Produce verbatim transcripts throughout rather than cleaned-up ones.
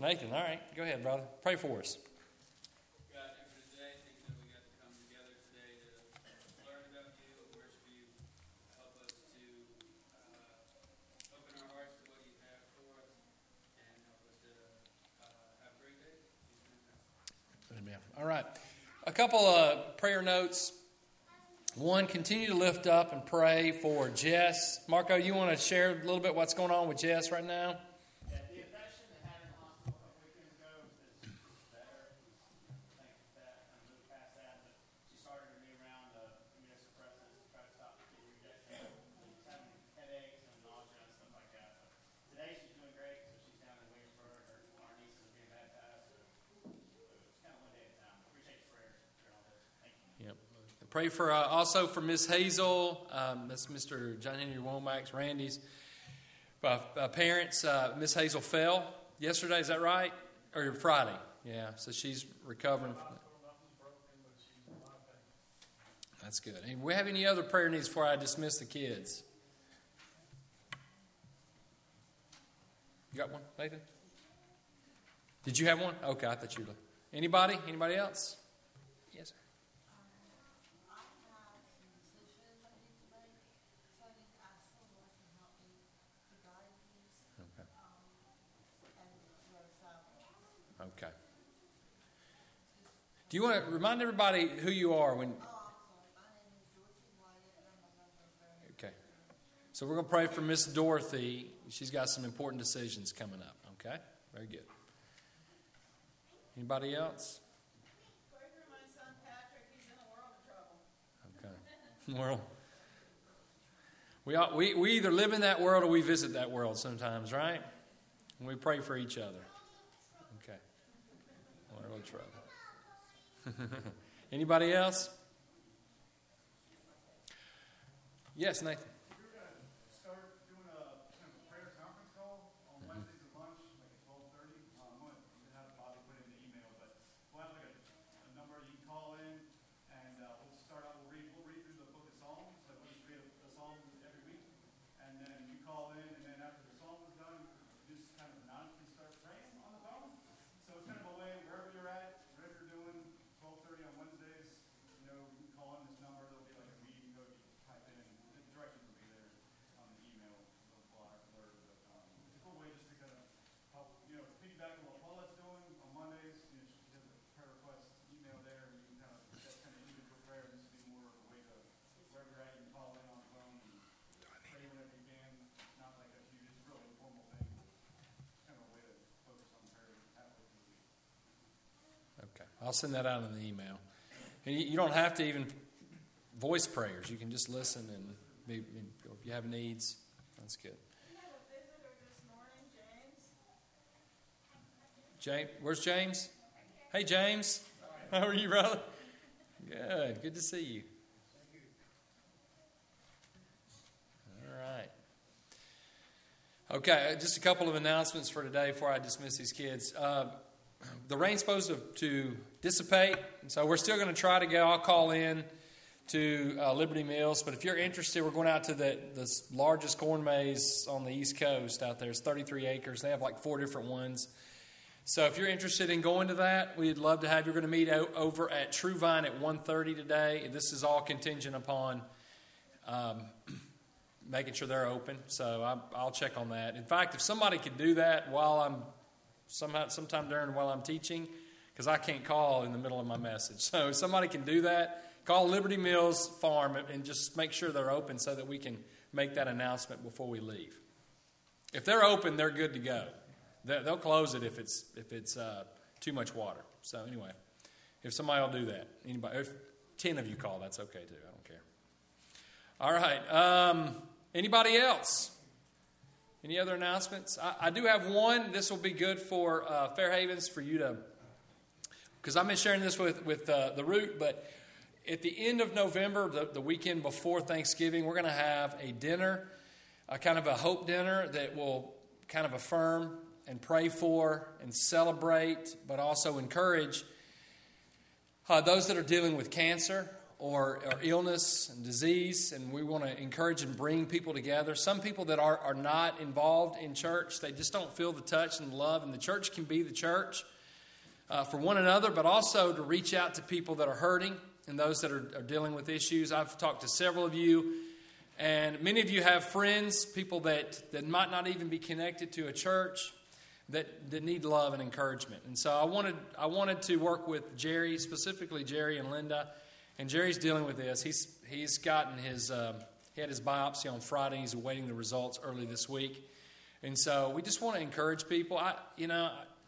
Nathan, all right. Go ahead, brother. Pray for us. God, thank you for today. Thank you that we got to come together today to learn about you and worship you. Help us to uh, open our hearts to what you have for us and help us to uh, have a great day. Amen. All right. A couple of prayer notes. One, continue to lift up and pray for Jess. Marco, you want to share a little bit what's going on with Jess right now? Yeah, the infection that had her in the hospital a couple weekends ago is better. Thank that. I'm moved past that, but she started her new round of immunosuppressants to try to stop the kidney rejection. She's having headaches and nausea and stuff like that. So today she's doing great, so she's down in Williamsburg. Her, our niece is being baptized. So it's kind of one day at a time. Appreciate your prayers during all this. Thank you. Yep. Pray for uh, also for Miss Hazel. Um, that's Mister John Henry Womack's, Randy's uh, uh, parents. Uh, Miss Hazel fell yesterday. Is that right? Or Friday? Yeah. So she's recovering from that. That's good. And we have any other prayer needs before I dismiss the kids? You got one, Nathan? Did you have one? Okay, I thought you did. Anybody? Anybody else? Yes, sir. Okay. Do you want to remind everybody who you are when? Okay. So we're going to pray for Miss Dorothy. She's got some important decisions coming up. Okay. Very good. Anybody else? Pray for my son Patrick. He's in a world of trouble. Okay. World. We, all, we we either live in that world or we visit that world sometimes, right? And we pray for each other. Okay. World of trouble. Anybody else? Yes, Nathan. We're going to start doing a kind of a prayer conference call on Wednesdays at lunch, like at twelve thirty. Um, I'm going to have Bobby put it in the email, but we'll have like a, a number you can call in, and uh, we'll start out. We'll read. We'll read through the book of Psalms. Like we'll just read a, a psalm every week, and then you call in, and then after the psalm is done, you just kind of anonymously start praying on the phone. So it's kind of a way wherever you're at, whatever you're doing, twelve thirty on Wednesdays. You know, you can call in this number. There'll be like a meeting code you can type in, and the directions will be there on the email, the flyer, blurb. But um, it's a cool way just to kind of help, you know, piggyback on what Paulette's doing on Mondays. You know, she has a prayer request email there, and you can kind of that's kind of easy for prayer. This would be more of a way to wherever you're at, you can call in on the phone and pray whenever you can. Not like a huge, it's really informal thing. It's kind of a way to focus on prayer halfway through the week. Okay. I'll send that out in the email. And you, you don't have to even voice prayers. You can just listen and be, if you have needs, that's good. We have a visitor this morning, James. James, where's James? Hey, James. How are you, brother? Good. Good to see you. All right. Okay, just a couple of announcements for today before I dismiss these kids. Uh, the rain's supposed to, to dissipate, and so we're still going to try to go. I'll call in to uh, Liberty Mills, but if you're interested, we're going out to the, the largest corn maze on the East Coast out there. It's thirty-three acres. They have like four different ones. So if you're interested in going to that, we'd love to have you. We're going to meet o- over at True Vine at one thirty today. This is all contingent upon um, making sure they're open. So I, I'll check on that. In fact, if somebody could do that while I'm somehow, sometime during while I'm teaching, because I can't call in the middle of my message. So if somebody can do that, call Liberty Mills Farm and just make sure they're open so that we can make that announcement before we leave. If they're open, they're good to go. They'll close it if it's if it's uh, too much water. So anyway, if somebody will do that, anybody, if ten of you call, that's okay too. I don't care. All right. Um, anybody else? Any other announcements? I, I do have one. This will be good for uh, Fair Havens for you to, because I've been sharing this with with uh, the Root, but at the end of November, the, the weekend before Thanksgiving, we're going to have a dinner, a kind of a hope dinner that will kind of affirm and pray for and celebrate, but also encourage uh, those that are dealing with cancer or, or illness and disease, and we want to encourage and bring people together. Some people that are, are not involved in church, they just don't feel the touch and the love, and the church can be the church uh, for one another, but also to reach out to people that are hurting and those that are, are dealing with issues. I've talked to several of you, and many of you have friends, people that, that might not even be connected to a church, that, that need love and encouragement. And so I wanted I wanted to work with Jerry, specifically Jerry and Linda. And Jerry's dealing with this. He's he's gotten his um, he had his biopsy on Friday. He's awaiting the results early this week. And so we just want to encourage people. I you know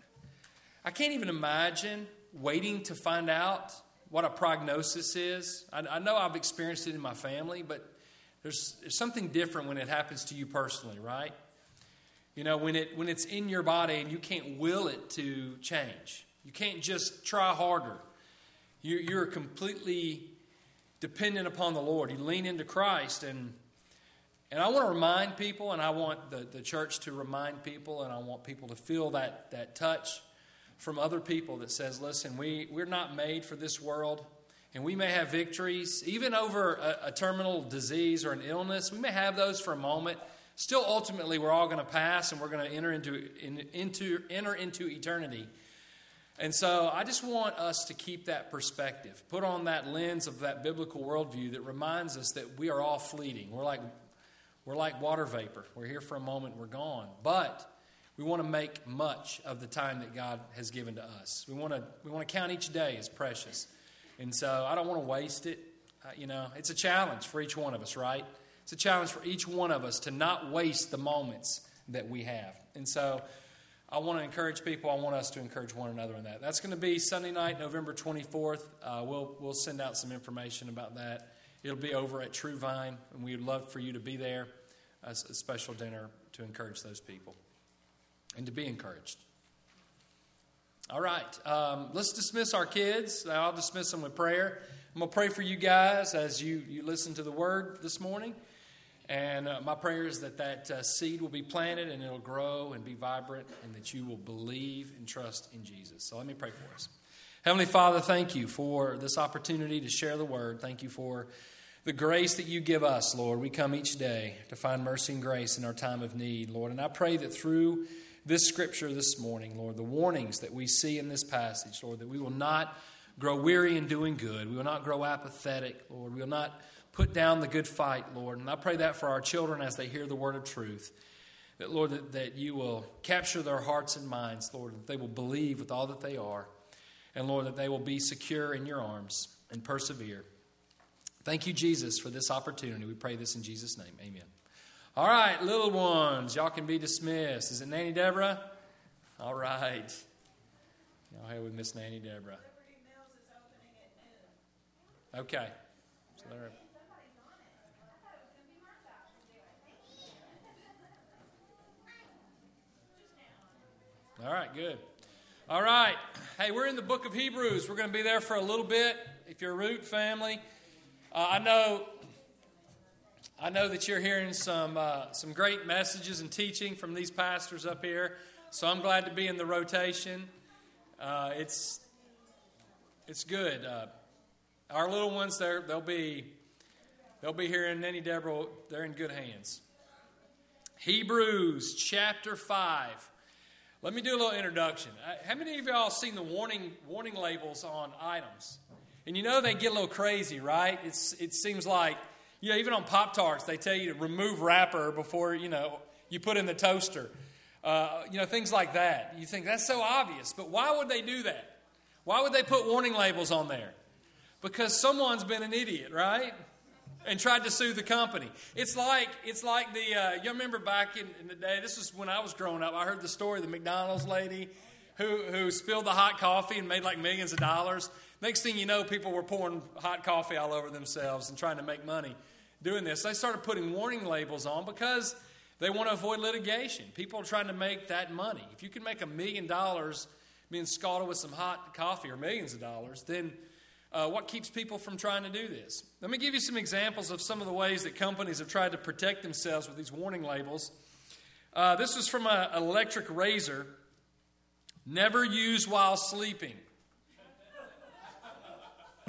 I can't even imagine waiting to find out what a prognosis is. I, I know I've experienced it in my family, but there's, there's something different when it happens to you personally, right? You know, when it when it's in your body and you can't will it to change. You can't just try harder. You, you're completely dependent upon the Lord. You lean into Christ. And and I want to remind people, and I want the, the church to remind people, and I want people to feel that, that touch from other people that says, listen, we, we're not made for this world. And we may have victories, even over a, a terminal disease or an illness. We may have those for a moment. Still, ultimately, we're all going to pass, and we're going to enter into, in, into enter into eternity. And so I just want us to keep that perspective, put on that lens of that biblical worldview that reminds us that we are all fleeting. We're like we're like water vapor. We're here for a moment, we're gone. But we want to make much of the time that God has given to us. We want to we want to count each day as precious. And so I don't want to waste it. Uh, you know, it's a challenge for each one of us, right? It's a challenge for each one of us to not waste the moments that we have. And so I want to encourage people. I want us to encourage one another in that. That's going to be Sunday night, November twenty-fourth. Uh, we'll we'll send out some information about that. It'll be over at True Vine, and we would love for you to be there. A, a special dinner to encourage those people and to be encouraged. All right, um, let's dismiss our kids. I'll dismiss them with prayer. I'm going to pray for you guys as you, you listen to the word this morning. And uh, my prayer is that that uh, seed will be planted and it'll grow and be vibrant, and that you will believe and trust in Jesus. So let me pray for us. Heavenly Father, thank you for this opportunity to share the word. Thank you for the grace that you give us, Lord. We come each day to find mercy and grace in our time of need, Lord. And I pray that through this scripture this morning, Lord, the warnings that we see in this passage, Lord, that we will not grow weary in doing good. We will not grow apathetic, Lord. We will not put down the good fight, Lord. And I pray that for our children as they hear the word of truth, that, Lord, that, that you will capture their hearts and minds, Lord, that they will believe with all that they are. And, Lord, that they will be secure in your arms and persevere. Thank you, Jesus, for this opportunity. We pray this in Jesus' name. Amen. All right, little ones, y'all can be dismissed. Is it Nanny Deborah? All right. Y'all here with Miss Nanny Deborah. Liberty Mills is opening at noon. Okay. So there. All right, good. All right. Hey, we're in the book of Hebrews. We're going to be there for a little bit. If you're a Root family, uh, I know I know that you're hearing some uh, some great messages and teaching from these pastors up here. So I'm glad to be in the rotation. Uh, it's it's good. Uh, our little ones, they're, they'll be they'll be here in Nanny Deborah. They're in good hands. Hebrews chapter five. Let me do a little introduction. How many of y'all seen the warning warning labels on items? And you know they get a little crazy, right? It's it seems like, you know, even on Pop-Tarts, they tell you to remove wrapper before, you know, you put in the toaster. Uh, you know, things like that. You think that's so obvious, but why would they do that? Why would they put warning labels on there? Because someone's been an idiot, right? And tried to sue the company. It's like it's like the, uh, you remember back in, in the day, this is when I was growing up, I heard the story of the McDonald's lady who, who spilled the hot coffee and made like millions of dollars. Next thing you know, people were pouring hot coffee all over themselves and trying to make money doing this. They started putting warning labels on because they want to avoid litigation. People are trying to make that money. If you can make a million dollars being scalded with some hot coffee, or millions of dollars, then Uh, what keeps people from trying to do this? Let me give you some examples of some of the ways that companies have tried to protect themselves with these warning labels. Uh, this was from an electric razor. Never use while sleeping.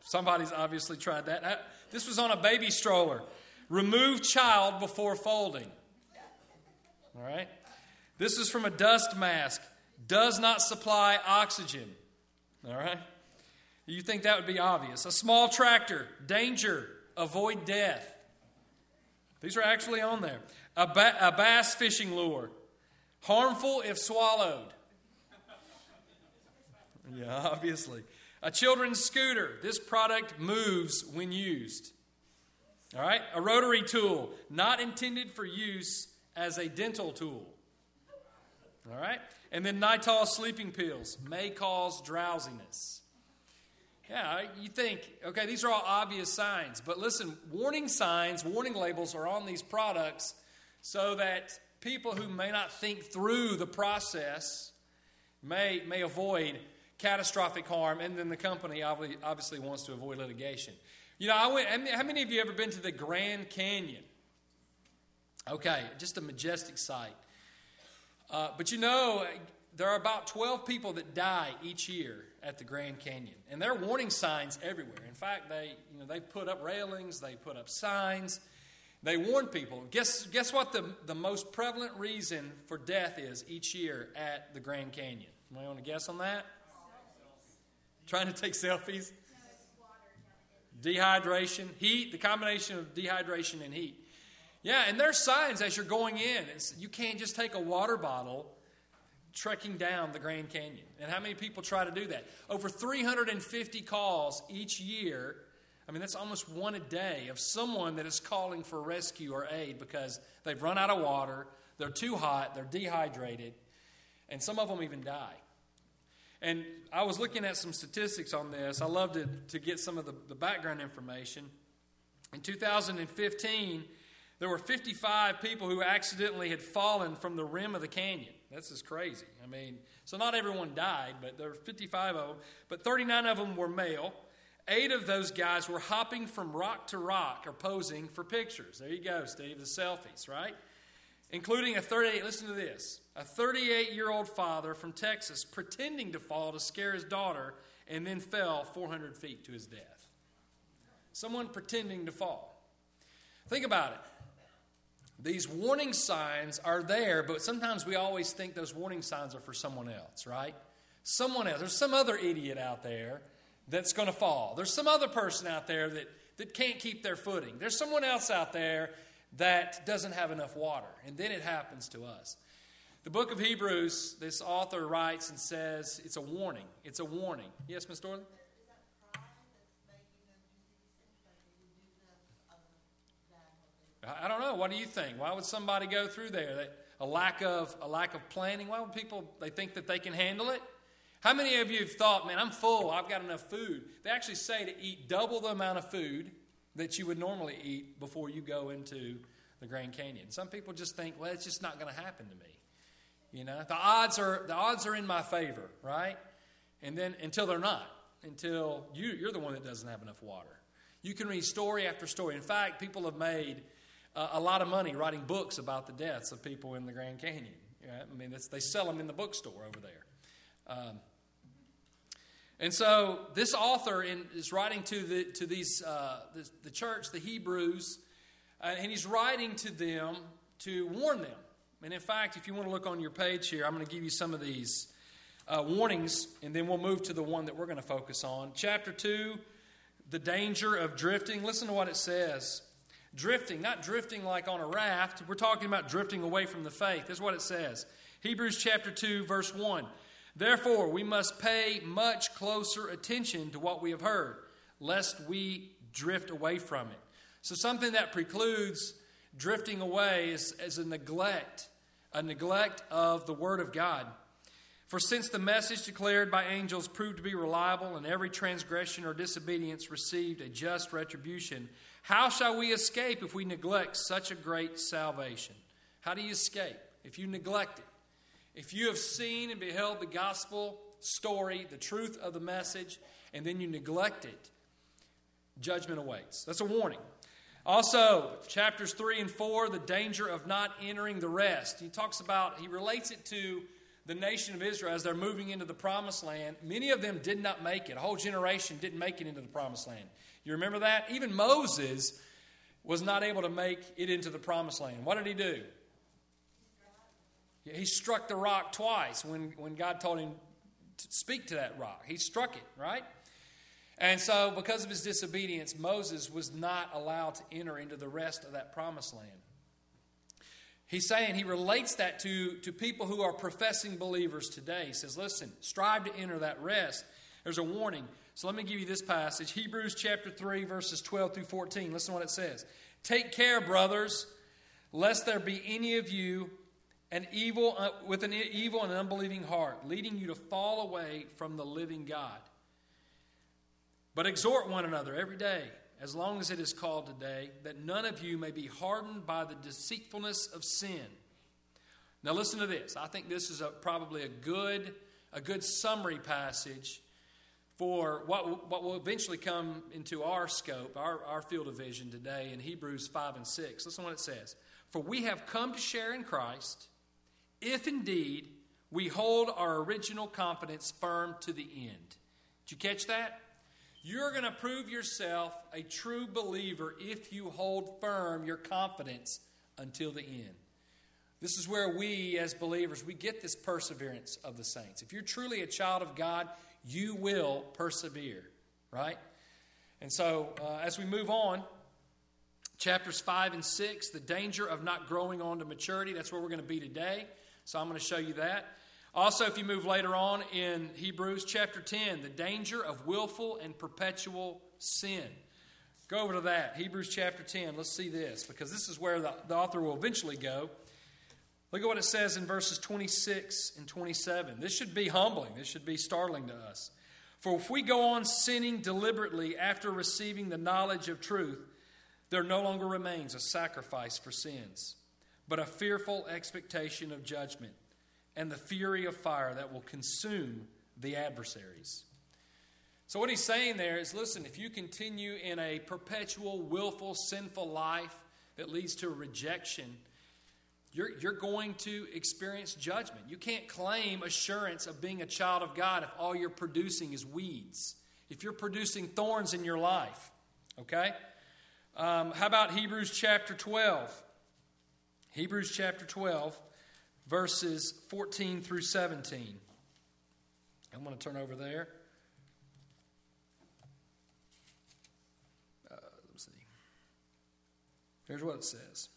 Somebody's obviously tried that. This was on a baby stroller. Remove child before folding. All right. This is from a dust mask. Does not supply oxygen. All right. You think that would be obvious. A small tractor. Danger. Avoid death. These are actually on there. A, ba- a bass fishing lure. Harmful if swallowed. Yeah, obviously. A children's scooter. This product moves when used. All right. A rotary tool. Not intended for use as a dental tool. All right. And then Nytol sleeping pills. May cause drowsiness. Yeah, you think, okay, these are all obvious signs. But listen, warning signs, warning labels are on these products so that people who may not think through the process may, may avoid catastrophic harm, and then the company obviously wants to avoid litigation. You know, I went, how many of you ever been to the Grand Canyon? Okay, just a majestic sight. Uh, but you know, there are about twelve people that die each year at the Grand Canyon. And there are warning signs everywhere. In fact, they, you know, they put up railings, they put up signs, they warn people. Guess, guess what the, the most prevalent reason for death is each year at the Grand Canyon? Anybody want to guess on that? Trying to take selfies? Dehydration, heat, the combination of dehydration and heat. Yeah, and there's signs as you're going in. It's, you can't just take a water bottle trekking down the Grand Canyon. And how many people try to do that? Over three hundred fifty calls each year. I mean, that's almost one a day of someone that is calling for rescue or aid because they've run out of water, they're too hot, they're dehydrated, and some of them even die. And I was looking at some statistics on this. I love to, to get some of the, the background information. In two thousand fifteen, there were fifty-five people who accidentally had fallen from the rim of the canyon. That's just crazy. I mean, so not everyone died, but there were fifty-five of them. But thirty-nine of them were male. Eight of those guys were hopping from rock to rock or posing for pictures. There you go, Steve, the selfies, right? Including a thirty-eight, listen to this, a thirty-eight-year-old father from Texas pretending to fall to scare his daughter and then fell four hundred feet to his death. Someone pretending to fall. Think about it. These warning signs are there, but sometimes we always think those warning signs are for someone else, right? Someone else. There's some other idiot out there that's going to fall. There's some other person out there that, that can't keep their footing. There's someone else out there that doesn't have enough water. And then it happens to us. The book of Hebrews, this author writes and says it's a warning. It's a warning. Yes, Miz Dorley? I don't know. What do you think? Why would somebody go through there? That a lack of a lack of planning. Why would people they think that they can handle it? How many of you have thought, man, I'm full. I've got enough food. They actually say to eat double the amount of food that you would normally eat before you go into the Grand Canyon. Some people just think, well, it's just not going to happen to me. You know, the odds are the odds are in my favor, right? And then until they're not, until you you're the one that doesn't have enough water. You can read story after story. In fact, people have made Uh, a lot of money writing books about the deaths of people in the Grand Canyon. Right? I mean, it's, they sell them in the bookstore over there. Um, and so this author in, is writing to the to these uh, the, the church, the Hebrews, uh, and he's writing to them to warn them. And in fact, if you want to look on your page here, I'm going to give you some of these uh, warnings, and then we'll move to the one that we're going to focus on. Chapter two, the danger of drifting. Listen to what it says. Drifting, not drifting like on a raft. We're talking about drifting away from the faith. This is what it says. Hebrews chapter two, verse one. Therefore, we must pay much closer attention to what we have heard, lest we drift away from it. So something that precludes drifting away is, is a neglect, a neglect of the Word of God. For since the message declared by angels proved to be reliable, and every transgression or disobedience received a just retribution, how shall we escape if we neglect such a great salvation? How do you escape? If you neglect it. If you have seen and beheld the gospel story, the truth of the message, and then you neglect it, judgment awaits. That's a warning. Also, chapters three and four, the danger of not entering the rest. He talks about, he relates it to the nation of Israel as they're moving into the promised land, many of them did not make it. A whole generation didn't make it into the promised land. You remember that? Even Moses was not able to make it into the promised land. What did he do? He struck the rock twice when, when God told him to speak to that rock. He struck it, right? And so because of his disobedience, Moses was not allowed to enter into the rest of that promised land. He's saying, he relates that to, to people who are professing believers today. He says, listen, strive to enter that rest. There's a warning. So let me give you this passage. Hebrews chapter three, verses twelve through fourteen. Listen to what it says. Take care, brothers, lest there be any of you an evil, uh, with an evil and unbelieving heart, leading you to fall away from the living God. But exhort one another every day, as long as it is called today, that none of you may be hardened by the deceitfulness of sin. Now listen to this. I think this is a, probably a good, a good summary passage for what, what will eventually come into our scope, our, our field of vision today in Hebrews five and six. Listen to what it says. For we have come to share in Christ, if indeed we hold our original confidence firm to the end. Did you catch that? You're going to prove yourself a true believer if you hold firm your confidence until the end. This is where we, as believers, we get this perseverance of the saints. If you're truly a child of God, you will persevere, right? And so, uh, as we move on, chapters five and six, the danger of not growing on to maturity, that's where we're going to be today. So I'm going to show you that. Also, if you move later on in Hebrews chapter ten, the danger of willful and perpetual sin. Go over to that, Hebrews chapter ten. Let's see this, because this is where the, the author will eventually go. Look at what it says in verses twenty-six and twenty-seven. This should be humbling. This should be startling to us. For if we go on sinning deliberately after receiving the knowledge of truth, there no longer remains a sacrifice for sins, but a fearful expectation of judgment and the fury of fire that will consume the adversaries. So what he's saying there is, listen, if you continue in a perpetual, willful, sinful life that leads to rejection, you're, you're going to experience judgment. You can't claim assurance of being a child of God if all you're producing is weeds, if you're producing thorns in your life, okay? Um, how about Hebrews chapter twelve? Hebrews chapter twelve. Verses fourteen through seventeen. I'm going to turn over there. Uh, let's see. Here's what it says.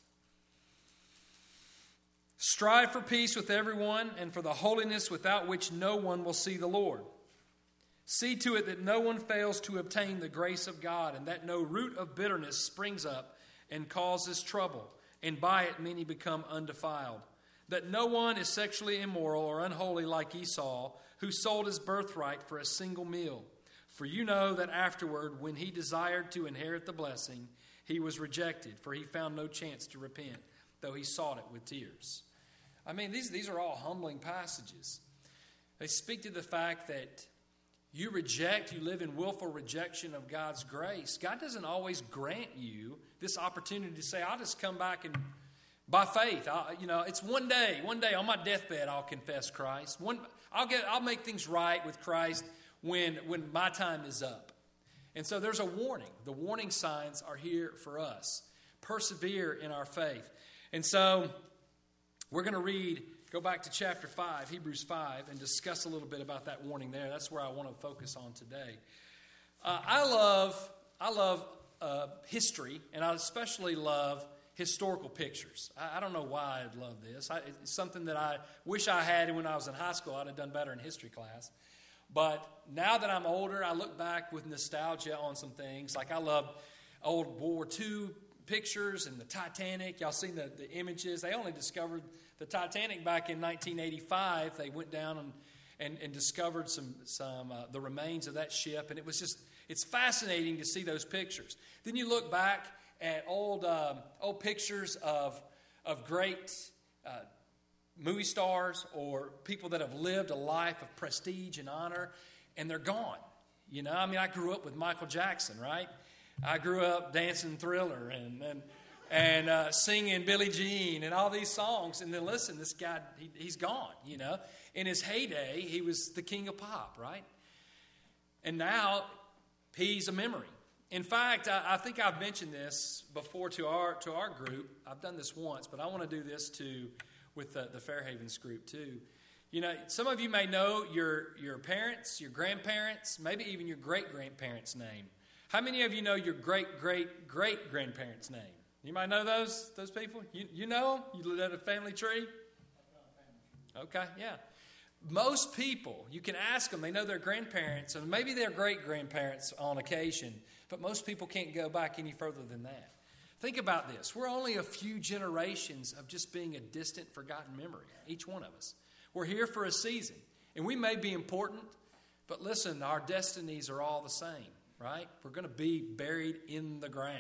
Strive for peace with everyone and for the holiness without which no one will see the Lord. See to it that no one fails to obtain the grace of God, and that no root of bitterness springs up and causes trouble, and by it many become undefiled. That no one is sexually immoral or unholy like Esau, who sold his birthright for a single meal. For you know that afterward, when he desired to inherit the blessing, he was rejected, for he found no chance to repent, though he sought it with tears. I mean, these, these are all humbling passages. They speak to the fact that you reject, you live in willful rejection of God's grace. God doesn't always grant you this opportunity to say, I'll just come back and by faith, I, you know, it's one day, one day on my deathbed, I'll confess Christ. One, I'll get, I'll make things right with Christ when, when my time is up. And so there's a warning. The warning signs are here for us. Persevere in our faith. And so we're going to read, go back to chapter five, Hebrews five, and discuss a little bit about that warning there. That's where I want to focus on today. Uh, I love, I love uh, history, and I especially love historical pictures. I, I don't know why I love this. I, it's something that I wish I had when I was in high school. I'd have done better in history class. But now that I'm older, I look back with nostalgia on some things. Like I love old World War Two pictures and the Titanic. Y'all seen the, the images. They only discovered the Titanic back in nineteen eighty-five. They went down and, and, and discovered some, some uh, the remains of that ship. And it was just, it's fascinating to see those pictures. Then you look back at old um, old pictures of of great uh, movie stars or people that have lived a life of prestige and honor, and they're gone. You know, I mean, I grew up with Michael Jackson, right? I grew up dancing Thriller and and and uh, singing Billie Jean and all these songs. And then listen, this guy, he, he's gone, you know. In his heyday, he was the king of pop, right? And now he's a memory. In fact, I, I think I've mentioned this before to our to our group. I've done this once, but I want to do this too with the, the Fairhavens group too. You know, some of you may know your, your parents, your grandparents, maybe even your great-grandparents' name. How many of you know your great-great-great-grandparents' name? You might know those those people? You, you know them? You live at a family tree? Okay, yeah. Most people, you can ask them, they know their grandparents, and maybe their great-grandparents on occasion, but most people can't go back any further than that. Think about this. We're only a few generations of just being a distant, forgotten memory, each one of us. We're here for a season, and we may be important, but listen, our destinies are all the same, right? We're going to be buried in the ground.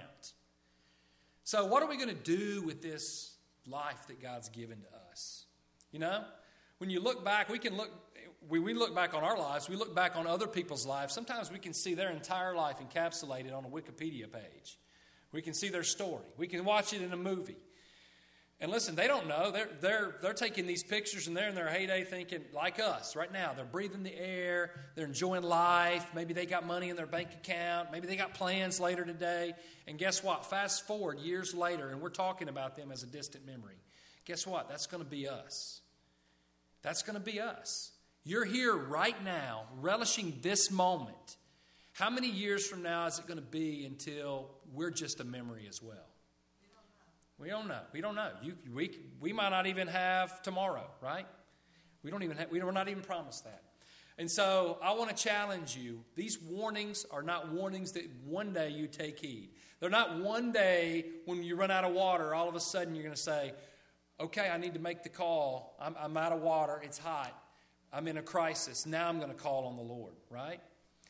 So what are we going to do with this life that God's given to us? You know, when you look back, we can look, when we look back on our lives, we look back on other people's lives. Sometimes we can see their entire life encapsulated on a Wikipedia page. We can see their story. We can watch it in a movie. And listen, they don't know. They're, they're, they're taking these pictures and they're in their heyday thinking, like us right now. They're breathing the air. They're enjoying life. Maybe they got money in their bank account. Maybe they got plans later today. And guess what? Fast forward years later, and we're talking about them as a distant memory. Guess what? That's going to be us. That's going to be us. You're here right now, relishing this moment. How many years from now is it going to be until we're just a memory as well? We don't know. We don't know. You, we, we might not even have tomorrow, right? We don't even have, we, we're not even promised that. And so I want to challenge you. These warnings are not warnings that one day you take heed. They're not one day when you run out of water, all of a sudden you're going to say, okay, I need to make the call. I'm, I'm out of water. It's hot. I'm in a crisis. Now I'm going to call on the Lord, right?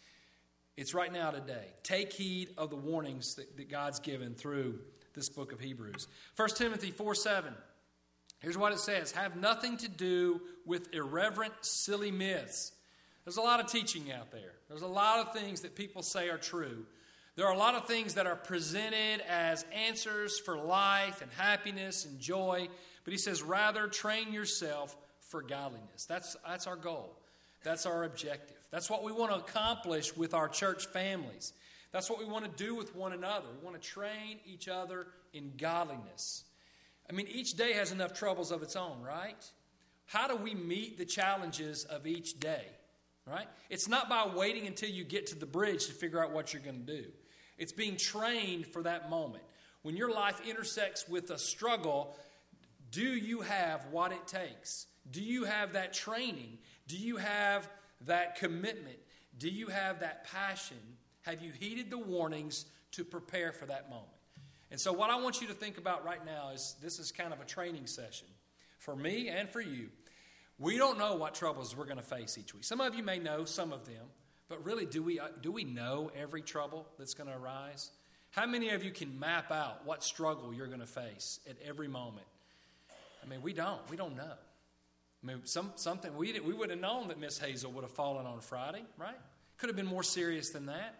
It's right now today. Take heed of the warnings that, that God's given through this book of Hebrews. First Timothy four seven. Here's what it says. Have nothing to do with irreverent, silly myths. There's a lot of teaching out there. There's a lot of things that people say are true. There are a lot of things that are presented as answers for life and happiness and joy. But he says, rather train yourself for godliness. That's, that's our goal. That's our objective. That's what we want to accomplish with our church families. That's what we want to do with one another. We want to train each other in godliness. I mean, each day has enough troubles of its own, right? How do we meet the challenges of each day, right? It's not by waiting until you get to the bridge to figure out what you're going to do. It's being trained for that moment. When your life intersects with a struggle, do you have what it takes? Do you have that training? Do you have that commitment? Do you have that passion? Have you heeded the warnings to prepare for that moment? And so what I want you to think about right now is this is kind of a training session for me and for you. We don't know what troubles we're going to face each week. Some of you may know some of them, but really, do we, do we know every trouble that's going to arise? How many of you can map out what struggle you're going to face at every moment? I mean, we don't. We don't know. I mean, some, something we, we would have known that Miss Hazel would have fallen on Friday, right? Could have been more serious than that.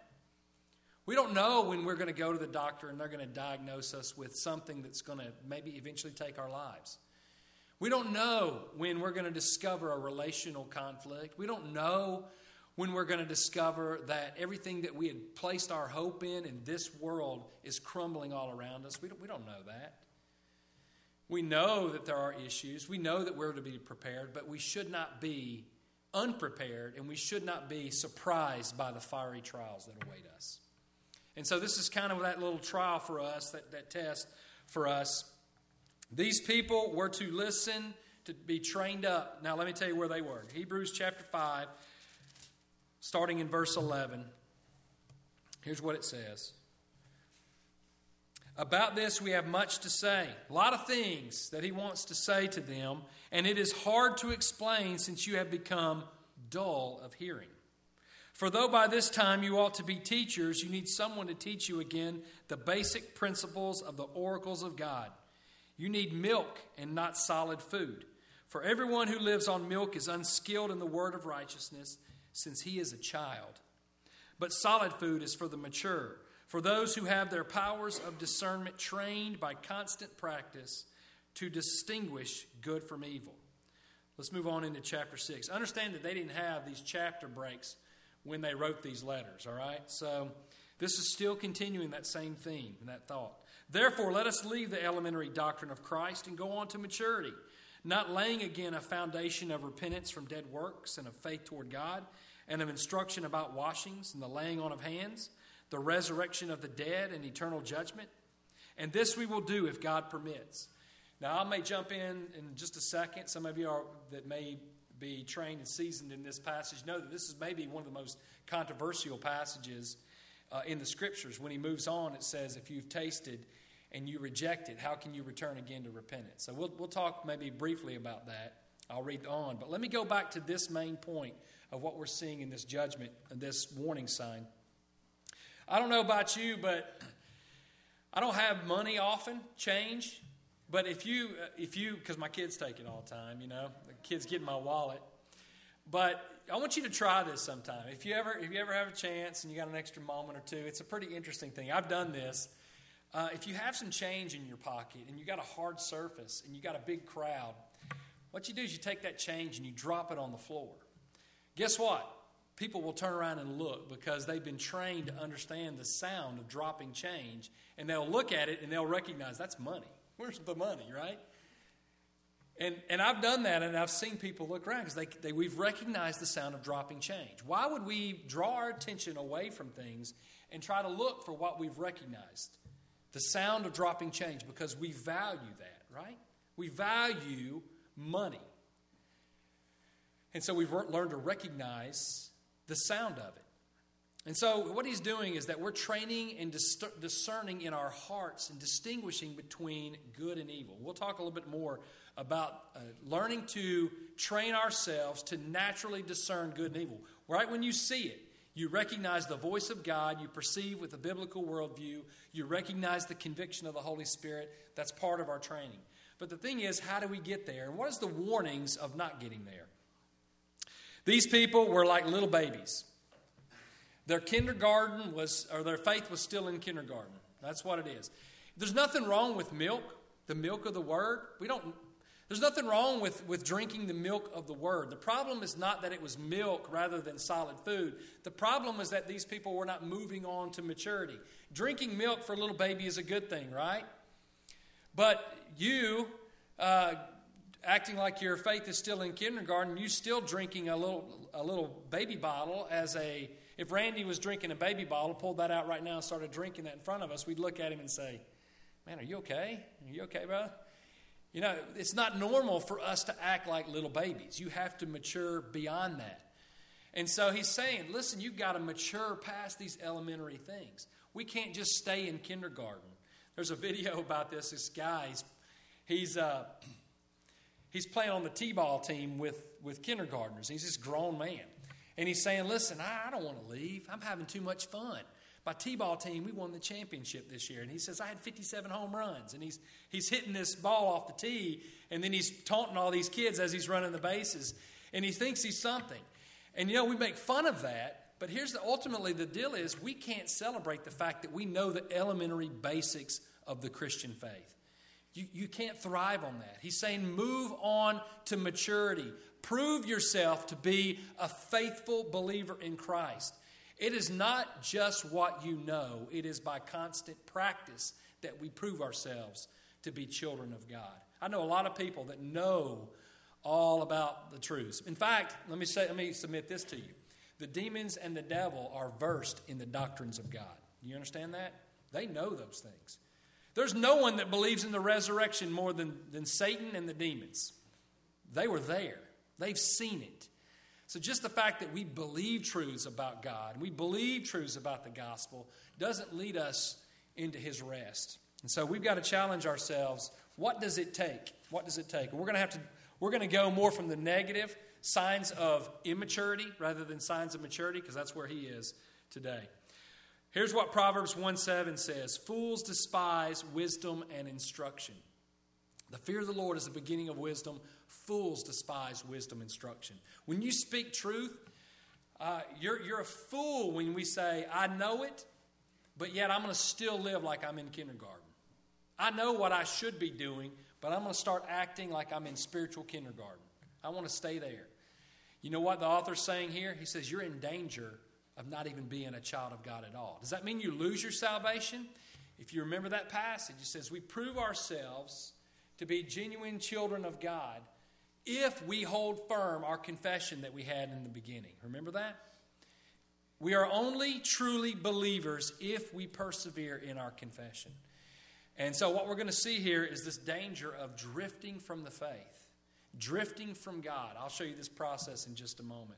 We don't know when we're going to go to the doctor and they're going to diagnose us with something that's going to maybe eventually take our lives. We don't know when we're going to discover a relational conflict. We don't know when we're going to discover that everything that we had placed our hope in in this world is crumbling all around us. We don't, we don't know that. We know that there are issues. We know that we're to be prepared, but we should not be unprepared and we should not be surprised by the fiery trials that await us. And so this is kind of that little trial for us, that, that test for us. These people were to listen, to be trained up. Now let me tell you where they were. Hebrews chapter five, starting in verse eleven. Here's what it says. About this we have much to say. A lot of things that he wants to say to them, and it is hard to explain since you have become dull of hearing. For though by this time you ought to be teachers, you need someone to teach you again the basic principles of the oracles of God. You need milk and not solid food. For everyone who lives on milk is unskilled in the word of righteousness, since he is a child. But solid food is for the mature, for those who have their powers of discernment trained by constant practice to distinguish good from evil. Let's move on into chapter six. Understand that they didn't have these chapter breaks when they wrote these letters, all right? So this is still continuing that same theme and that thought. Therefore, let us leave the elementary doctrine of Christ and go on to maturity, not laying again a foundation of repentance from dead works and of faith toward God, and of instruction about washings and the laying on of hands, the resurrection of the dead and eternal judgment. And this we will do if God permits. Now, I may jump in in just a second. Some of you are, that may be trained and seasoned in this passage know that this is maybe one of the most controversial passages uh, in the Scriptures. When he moves on, it says, if you've tasted and you reject it, how can you return again to repentance? So we'll, we'll talk maybe briefly about that. I'll read on. But let me go back to this main point of what we're seeing in this judgment and this warning sign. I don't know about you, but I don't have money often, change. But if you, if you, because my kids take it all the time, you know, the kids get in my wallet. But I want you to try this sometime. If you ever, if you ever have a chance and you got an extra moment or two, it's a pretty interesting thing. I've done this. Uh, if you have some change in your pocket and you got a hard surface and you got a big crowd, what you do is you take that change and you drop it on the floor. Guess what? People will turn around and look because they've been trained to understand the sound of dropping change, and they'll look at it and they'll recognize that's money. Where's the money, right? And and I've done that, and I've seen people look around because they, they we've recognized the sound of dropping change. Why would we draw our attention away from things and try to look for what we've recognized? The sound of dropping change, because we value that, right? We value money. And so we've learned to recognize the sound of it. And so what he's doing is that we're training and discerning in our hearts and distinguishing between good and evil. We'll talk a little bit more about uh, learning to train ourselves to naturally discern good and evil. Right when you see it, you recognize the voice of God, you perceive with a biblical worldview, you recognize the conviction of the Holy Spirit. That's part of our training. But the thing is, how do we get there? And what is the warnings of not getting there? These people were like little babies. Their kindergarten was, or their faith was still in kindergarten. That's what it is. There's nothing wrong with milk, the milk of the Word. We don't. There's nothing wrong with, with drinking the milk of the Word. The problem is not that it was milk rather than solid food. The problem is that these people were not moving on to maturity. Drinking milk for a little baby is a good thing, right? But you, uh, acting like your faith is still in kindergarten, you still drinking a little a little baby bottle as a... If Randy was drinking a baby bottle, pulled that out right now and started drinking that in front of us, we'd look at him and say, man, are you okay? Are you okay, brother? You know, it's not normal for us to act like little babies. You have to mature beyond that. And so he's saying, listen, you've got to mature past these elementary things. We can't just stay in kindergarten. There's a video about this. This guy, he's, he's, uh, he's playing on the T-ball team with, with kindergartners. He's this grown man. And he's saying, listen, I, I don't want to leave. I'm having too much fun. My T-ball team, we won the championship this year. And he says, I had fifty-seven home runs. And he's he's hitting this ball off the tee, and then he's taunting all these kids as he's running the bases. And he thinks he's something. And, you know, we make fun of that. But here's the ultimately the deal is we can't celebrate the fact that we know the elementary basics of the Christian faith. You, you can't thrive on that. He's saying move on to maturity. Prove yourself to be a faithful believer in Christ. It is not just what you know. It is by constant practice that we prove ourselves to be children of God. I know a lot of people that know all about the truths. In fact, let me say, let me submit this to you. The demons and the devil are versed in the doctrines of God. Do you understand that? They know those things. There's no one that believes in the resurrection more than, than Satan and the demons. They were there. They've seen it. So just the fact that we believe truths about God, we believe truths about the gospel, doesn't lead us into his rest. And so we've got to challenge ourselves. What does it take? What does it take? And we're going to have to, we're going to go more from the negative signs of immaturity rather than signs of maturity, because that's where he is today. Here's what Proverbs one seven says. Fools despise wisdom and instruction. The fear of the Lord is the beginning of wisdom. Fools despise wisdom and instruction. When you speak truth, uh, you're, you're a fool when we say, I know it, but yet I'm going to still live like I'm in kindergarten. I know what I should be doing, but I'm going to start acting like I'm in spiritual kindergarten. I want to stay there. You know what the author's saying here? He says you're in danger of not even being a child of God at all. Does that mean you lose your salvation? If you remember that passage, it says we prove ourselves to be genuine children of God if we hold firm our confession that we had in the beginning. Remember that? We are only truly believers if we persevere in our confession. And so what we're going to see here is this danger of drifting from the faith, drifting from God. I'll show you this process in just a moment.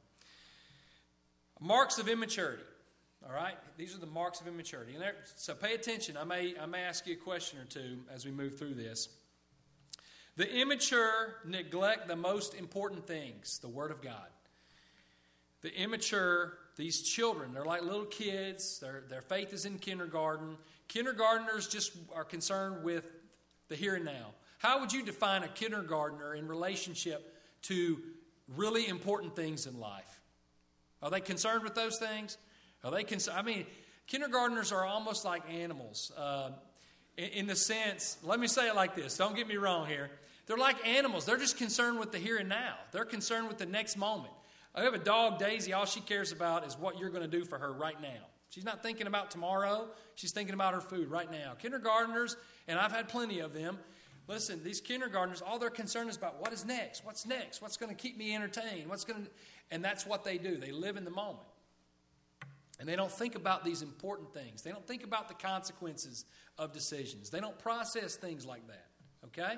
Marks of immaturity. All right? These are the marks of immaturity. And there, so pay attention. I may, I may ask you a question or two as we move through this. The immature neglect the most important things, the Word of God. The immature, these children, they're like little kids. Their, their faith is in kindergarten. Kindergartners just are concerned with the here and now. How would you define a kindergartner in relationship to really important things in life? Are they concerned with those things? Are they concerned? I mean, kindergartners are almost like animals uh, in, in the sense, let me say it like this. Don't get me wrong here. They're like animals. They're just concerned with the here and now. They're concerned with the next moment. I have a dog, Daisy. All she cares about is what you're going to do for her right now. She's not thinking about tomorrow. She's thinking about her food right now. Kindergartners, and I've had plenty of them, listen, these kindergartners, all they're concerned is about what is next, what's next, what's going to keep me entertained, what's going to, and that's what they do. They live in the moment. And they don't think about these important things. They don't think about the consequences of decisions. They don't process things like that, okay?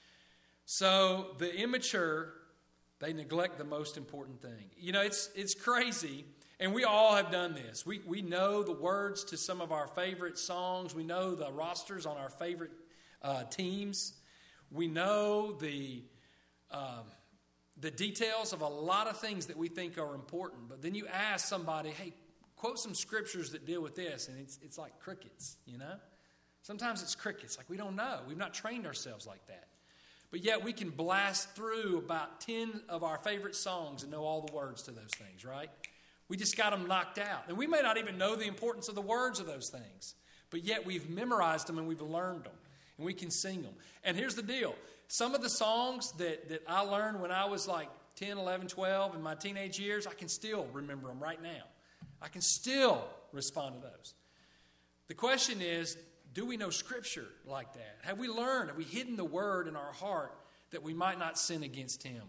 So the immature, they neglect the most important thing. You know, it's it's crazy, and we all have done this. We we know the words to some of our favorite songs. We know the rosters on our favorite uh, teams. We know the um, the details of a lot of things that we think are important. But then you ask somebody, hey, quote some scriptures that deal with this, and it's it's like crickets, you know? Sometimes it's crickets. Like we don't know. We've not trained ourselves like that. But yet we can blast through about ten of our favorite songs and know all the words to those things, right? We just got them knocked out. And we may not even know the importance of the words of those things. But yet we've memorized them and we've learned them. And we can sing them. And here's the deal. Some of the songs that, that I learned when I was like ten, eleven, twelve in my teenage years, I can still remember them right now. I can still respond to those. The question is, do we know Scripture like that? Have we learned? Have we hidden the Word in our heart that we might not sin against Him?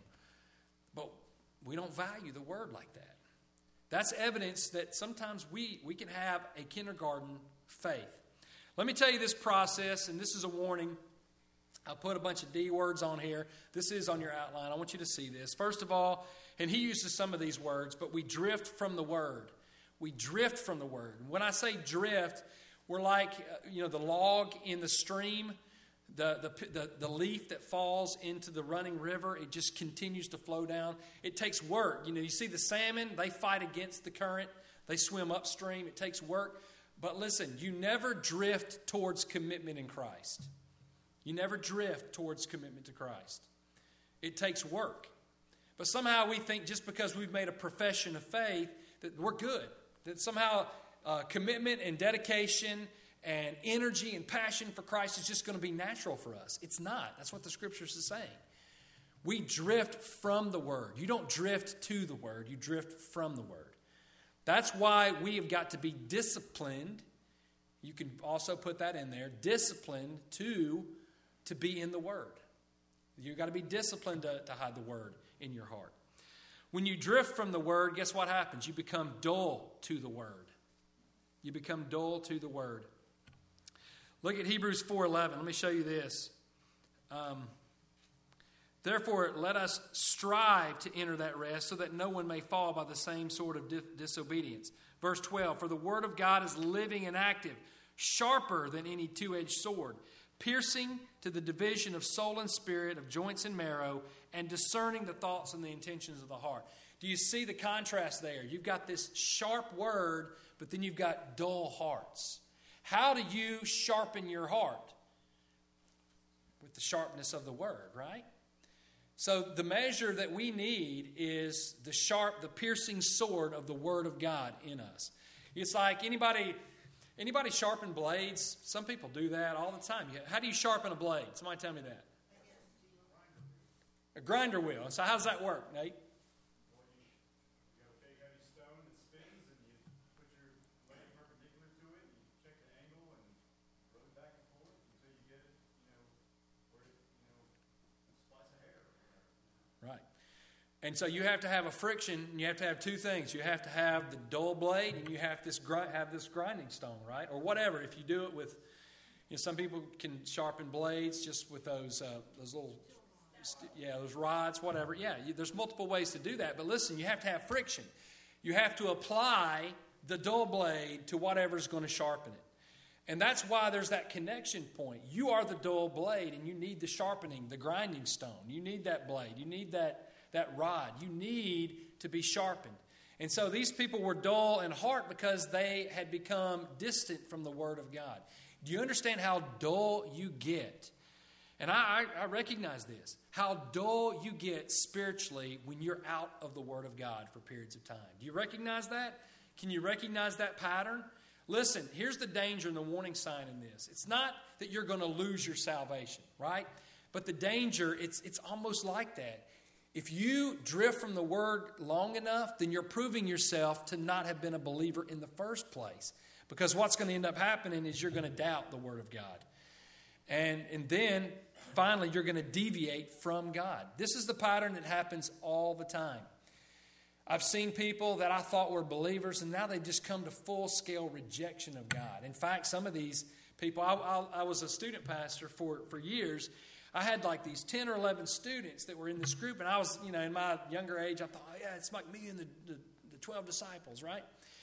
But we don't value the Word like that. That's evidence that sometimes we, we can have a kindergarten faith. Let me tell you this process, and this is a warning. I'll put a bunch of D words on here. This is on your outline. I want you to see this. First of all, and he uses some of these words, but we drift from the Word. We drift from the Word. When I say drift, we're like, you know, the log in the stream, the, the, the, the leaf that falls into the running river. It just continues to flow down. It takes work. You know, you see the salmon, they fight against the current. They swim upstream. It takes work. But listen, you never drift towards commitment in Christ. You never drift towards commitment to Christ. It takes work. But somehow we think just because we've made a profession of faith that we're good. That somehow uh, commitment and dedication and energy and passion for Christ is just going to be natural for us. It's not. That's what the Scriptures is saying. We drift from the Word. You don't drift to the Word. You drift from the Word. That's why we have got to be disciplined. You can also put that in there. Disciplined to, to be in the Word. You've got to be disciplined to, to hide the Word in your heart. When you drift from the Word, guess what happens? You become dull to the Word. You become dull to the Word. Look at Hebrews four eleven. Let me show you this. Um, Therefore, let us strive to enter that rest so that no one may fall by the same sort of di- disobedience. Verse twelve, for the Word of God is living and active, sharper than any two-edged sword, piercing to the division of soul and spirit, of joints and marrow, and discerning the thoughts and the intentions of the heart. Do you see the contrast there? You've got this sharp word, but then you've got dull hearts. How do you sharpen your heart? With the sharpness of the word, right? So the measure that we need is the sharp, the piercing sword of the Word of God in us. It's like anybody, Anybody sharpen blades? Some people do that all the time. How do you sharpen a blade? Somebody tell me that. A grinder wheel. So how does that work, Nate? Well, you, you got a big heavy stone that spins, and you put your blade perpendicular to it, and you check the angle and rub it back and forth until you get it, you know, where it, you know, splice a hair or whatever. Right. And so you have to have a friction, and you have to have two things. You have to have the dull blade, and you have this gri- have this grinding stone, right? Or whatever. If you do it with, you know, some people can sharpen blades just with those uh, those little, st- yeah, those rods, whatever. Yeah, you, there's multiple ways to do that. But listen, you have to have friction. You have to apply the dull blade to whatever's going to sharpen it. And that's why there's that connection point. You are the dull blade, and you need the sharpening, the grinding stone. You need that blade. You need that that rod. You need to be sharpened. And so these people were dull in heart because they had become distant from the Word of God. Do you understand how dull you get? And I, I, I recognize this. How dull you get spiritually when you're out of the Word of God for periods of time. Do you recognize that? Can you recognize that pattern? Listen, here's the danger and the warning sign in this. It's not that you're going to lose your salvation, right? But the danger, it's it's almost like that. If you drift from the Word long enough, then you're proving yourself to not have been a believer in the first place. Because what's going to end up happening is you're going to doubt the Word of God. And, and then, finally, you're going to deviate from God. This is the pattern that happens all the time. I've seen people that I thought were believers, and now they just come to full-scale rejection of God. In fact, some of these people, I, I, I was a student pastor for, for years. I had like these ten or eleven students that were in this group, and I was, you know, in my younger age, I thought, oh, yeah, it's like me and the, the, the twelve disciples, right?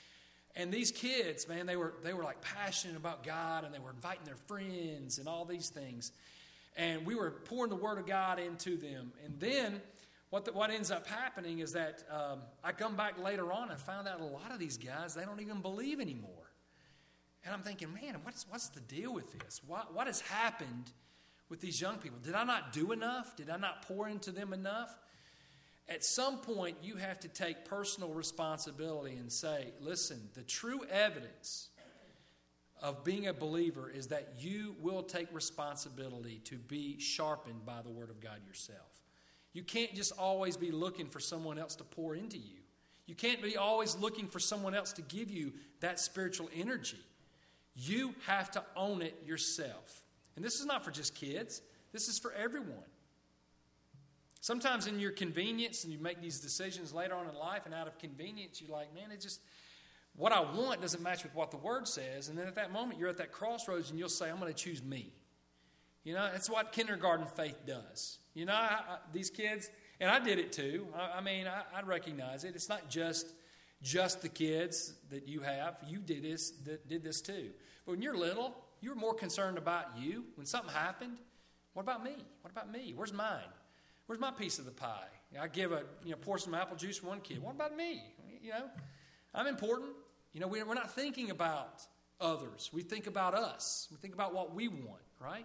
And these kids, man, they were they were like passionate about God, and they were inviting their friends and all these things. And we were pouring the Word of God into them. And then what the, what ends up happening is that um, I come back later on and found out a lot of these guys, they don't even believe anymore. And I'm thinking, man, what's what's the deal with this? What what has happened with these young people? Did I not do enough? Did I not pour into them enough? At some point, you have to take personal responsibility and say, listen, the true evidence of being a believer is that you will take responsibility to be sharpened by the Word of God yourself. You can't just always be looking for someone else to pour into you. You can't be always looking for someone else to give you that spiritual energy. You have to own it yourself. And this is not for just kids. This is for everyone. Sometimes in your convenience, and you make these decisions later on in life, and out of convenience, you're like, man, it just, what I want doesn't match with what the Word says. And then at that moment, you're at that crossroads, and you'll say, I'm going to choose me. You know, that's what kindergarten faith does. You know, I, I, these kids, and I did it too. I, I mean, I, I recognize it. It's not just just the kids that you have. You did this, that did this too. But when you're little, you're more concerned about you. When something happened, what about me? What about me? Where's mine? Where's my piece of the pie? I give a, you know, pour some apple juice for one kid. What about me? You know, I'm important. You know, we're not thinking about others. We think about us. We think about what we want, right?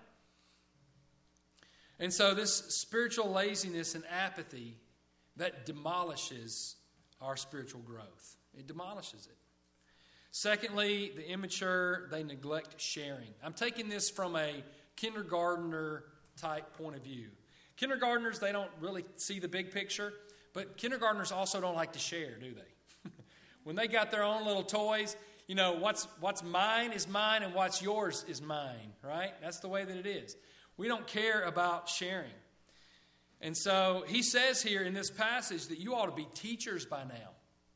And so this spiritual laziness and apathy, that demolishes our spiritual growth. It demolishes it. Secondly, the immature, they neglect sharing. I'm taking this from a kindergartner type point of view. Kindergartners, they don't really see the big picture, but kindergartners also don't like to share, do they? When they got their own little toys, you know, what's what's mine is mine and what's yours is mine, right? That's the way that it is. We don't care about sharing. And so he says here in this passage that you ought to be teachers by now.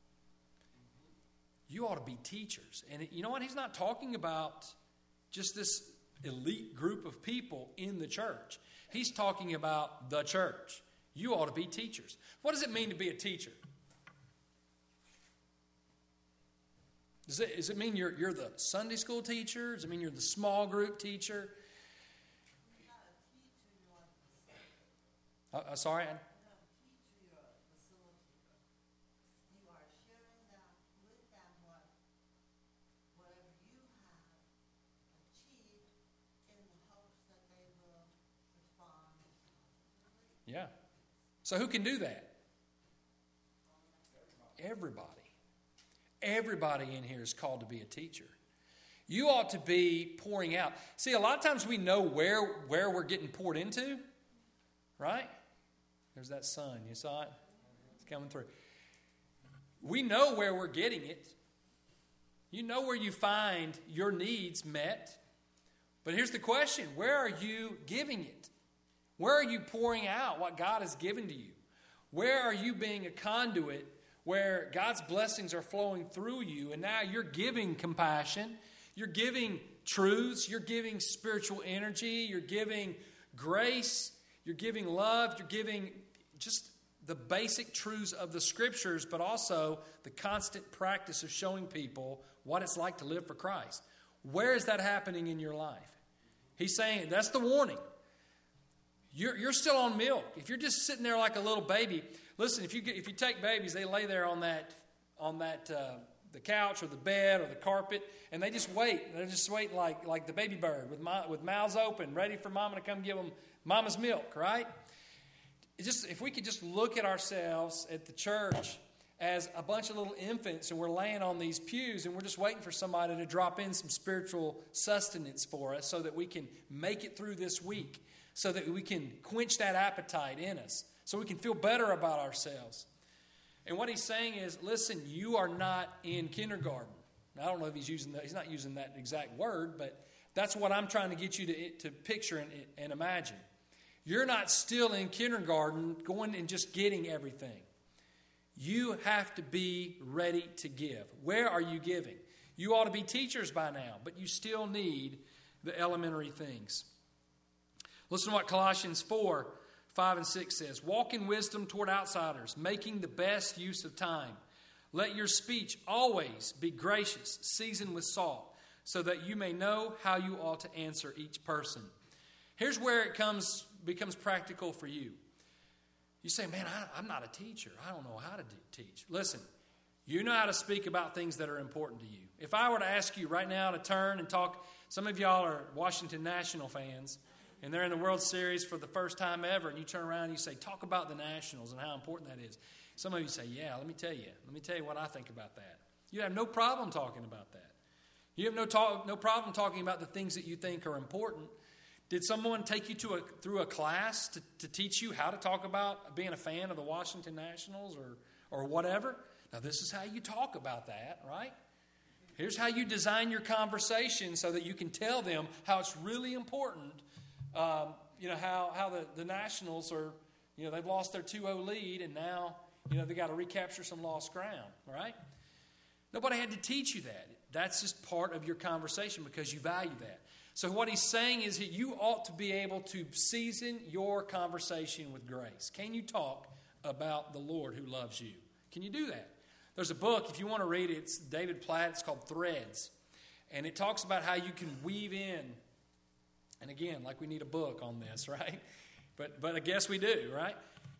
You ought to be teachers. And you know what? He's not talking about just this elite group of people in the church. He's talking about the church. You ought to be teachers. What does it mean to be a teacher? Does it, does it mean you're, you're the Sunday school teacher? Does it mean you're the small group teacher? Uh, uh, sorry? I, Yeah. So who can do that? Everybody. Everybody in here is called to be a teacher. You ought to be pouring out. See, a lot of times we know where, where we're getting poured into, right? There's that sun. You saw it? It's coming through. We know where we're getting it. You know where you find your needs met. But here's the question. Where are you giving it? Where are you pouring out what God has given to you? Where are you being a conduit where God's blessings are flowing through you, and now you're giving compassion, you're giving truths, you're giving spiritual energy, you're giving grace, you're giving love, you're giving just the basic truths of the Scriptures, but also the constant practice of showing people what it's like to live for Christ. Where is that happening in your life? He's saying, that's the warning. You're, you're still on milk. If you're just sitting there like a little baby, listen, if you get, if you take babies, they lay there on that, on that uh, the couch or the bed or the carpet, and they just wait. They just wait like, like the baby bird with, my, with mouths open, ready for mama to come give them mama's milk, right? It just, if we could just look at ourselves at the church as a bunch of little infants, and we're laying on these pews, and we're just waiting for somebody to drop in some spiritual sustenance for us so that we can make it through this week, so that we can quench that appetite in us, so we can feel better about ourselves. And what he's saying is, listen, you are not in kindergarten. Now, I don't know if he's using that. He's not using that exact word, but that's what I'm trying to get you to, to picture and, and imagine. You're not still in kindergarten going and just getting everything. You have to be ready to give. Where are you giving? You ought to be teachers by now, but you still need the elementary things. Listen to what Colossians four, five and six says. Walk in wisdom toward outsiders, making the best use of time. Let your speech always be gracious, seasoned with salt, so that you may know how you ought to answer each person. Here's where it comes becomes practical for you. You say, man, I, I'm not a teacher. I don't know how to do, teach. Listen, you know how to speak about things that are important to you. If I were to ask you right now to turn and talk, some of y'all are Washington National fans, and they're in the World Series for the first time ever, and you turn around and you say, talk about the Nationals and how important that is. Some of you say, yeah, let me tell you. Let me tell you what I think about that. You have no problem talking about that. You have no, talk, no problem talking about the things that you think are important. Did someone take you to a, through a class to, to teach you how to talk about being a fan of the Washington Nationals or, or whatever? Now, this is how you talk about that, right? Here's how you design your conversation so that you can tell them how it's really important. Um, you know, how, how the, the Nationals are, you know, they've lost their two oh lead, and now, you know, they've got to recapture some lost ground, right? Nobody had to teach you that. That's just part of your conversation because you value that. So what he's saying is that you ought to be able to season your conversation with grace. Can you talk about the Lord who loves you? Can you do that? There's a book, if you want to read it, it's David Platt, it's called Threads. And it talks about how you can weave in, and again, like we need a book on this, right? But, but I guess we do, right?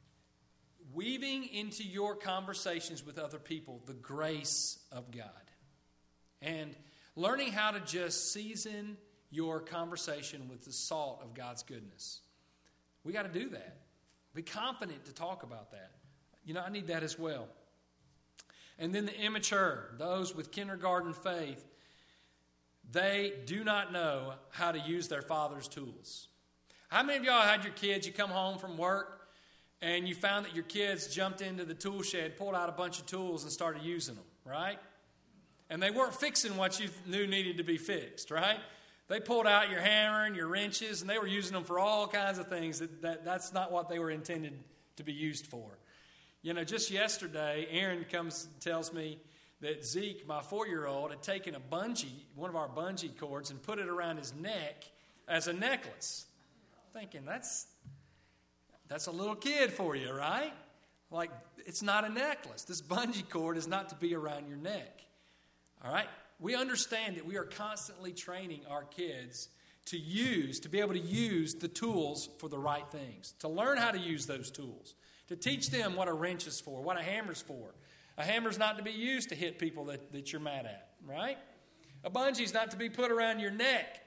Weaving into your conversations with other people the grace of God. And learning how to just season your conversation with the salt of God's goodness. We got to do that. Be confident to talk about that. You know, I need that as well. And then the immature, those with kindergarten faith, they do not know how to use their father's tools. How many of y'all had your kids, you come home from work, and you found that your kids jumped into the tool shed, pulled out a bunch of tools, and started using them, right? And they weren't fixing what you knew needed to be fixed, right? They pulled out your hammer and your wrenches, and they were using them for all kinds of things. That, that That's not what they were intended to be used for. You know, just yesterday, Aaron comes and tells me that Zeke, my four-year-old, had taken a bungee, one of our bungee cords, and put it around his neck as a necklace. Thinking, that's, that's a little kid for you, right? Like, it's not a necklace. This bungee cord is not to be around your neck. All right? We understand that we are constantly training our kids to use, to be able to use the tools for the right things, to learn how to use those tools, to teach them what a wrench is for, what a hammer's for. A hammer's not to be used to hit people that, that you're mad at, right? A bungee's not to be put around your neck.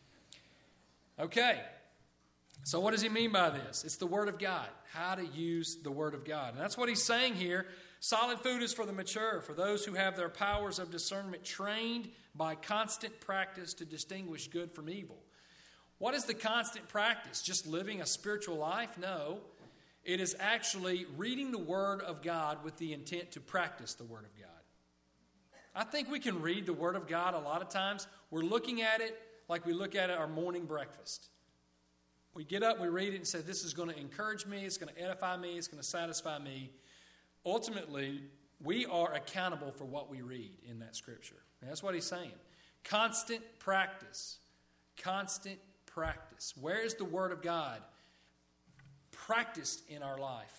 Okay, so what does he mean by this? It's the Word of God, how to use the Word of God. And that's what he's saying here. Solid food is for the mature, for those who have their powers of discernment trained by constant practice to distinguish good from evil. What is the constant practice? Just living a spiritual life? No. It is actually reading the Word of God with the intent to practice the Word of God. I think we can read the Word of God a lot of times. We're looking at it like we look at it our morning breakfast. We get up, we read it and say, this is going to encourage me, it's going to edify me, it's going to satisfy me. Ultimately, we are accountable for what we read in that Scripture. And that's what he's saying. Constant practice. Constant practice. Where is the Word of God practiced in our life?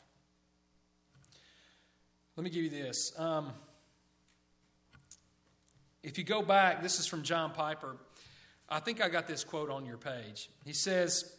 Let me give you this. Um, if you go back, this is from John Piper. I think I got this quote on your page. He says,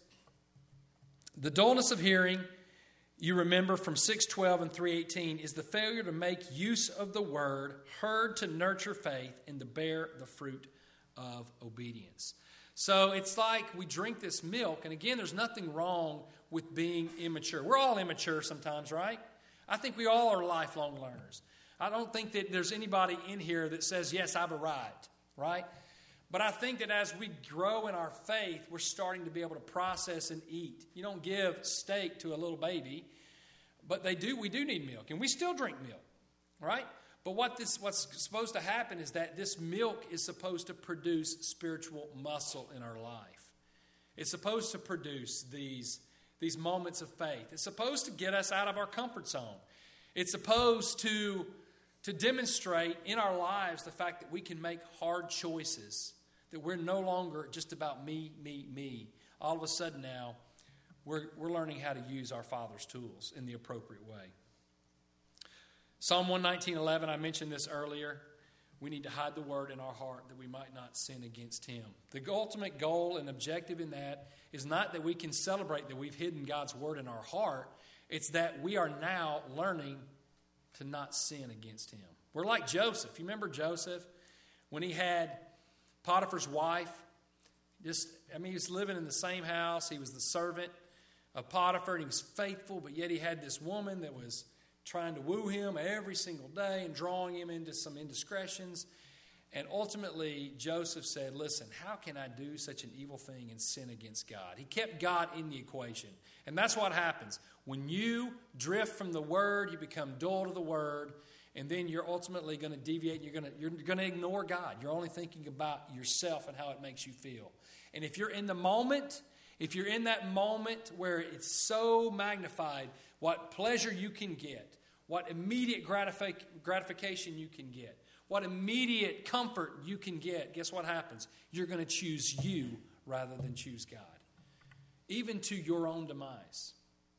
the dullness of hearing, you remember from six twelve and three eighteen, is the failure to make use of the word heard to nurture faith and to bear the fruit of obedience. So it's like we drink this milk, and again, there's nothing wrong with being immature. We're all immature sometimes, right? I think we all are lifelong learners. I don't think that there's anybody in here that says, yes, I've arrived, right? But I think that as we grow in our faith, we're starting to be able to process and eat. You don't give steak to a little baby, but they do. We do need milk, and we still drink milk, right? But what this, what's supposed to happen is that this milk is supposed to produce spiritual muscle in our life. It's supposed to produce these, these moments of faith. It's supposed to get us out of our comfort zone. It's supposed to, to demonstrate in our lives the fact that we can make hard choices, that we're no longer just about me, me, me. All of a sudden now, we're, we're learning how to use our Father's tools in the appropriate way. Psalm one nineteen eleven, I mentioned this earlier. We need to hide the word in our heart that we might not sin against him. The ultimate goal and objective in that is not that we can celebrate that we've hidden God's word in our heart. It's that we are now learning to not sin against him. We're like Joseph. You remember Joseph when he had Potiphar's wife? Just, I mean, he was living in the same house. He was the servant of Potiphar, and he was faithful, but yet he had this woman that was trying to woo him every single day and drawing him into some indiscretions. And ultimately, Joseph said, listen, how can I do such an evil thing and sin against God? He kept God in the equation. And that's what happens. When you drift from the word, you become dull to the word, and then you're ultimately going to deviate. You're going to, you're going to ignore God. You're only thinking about yourself and how it makes you feel. And if you're in the moment, if you're in that moment where it's so magnified, what pleasure you can get, what immediate gratific- gratification you can get, what immediate comfort you can get, guess what happens? You're going to choose you rather than choose God, even to your own demise.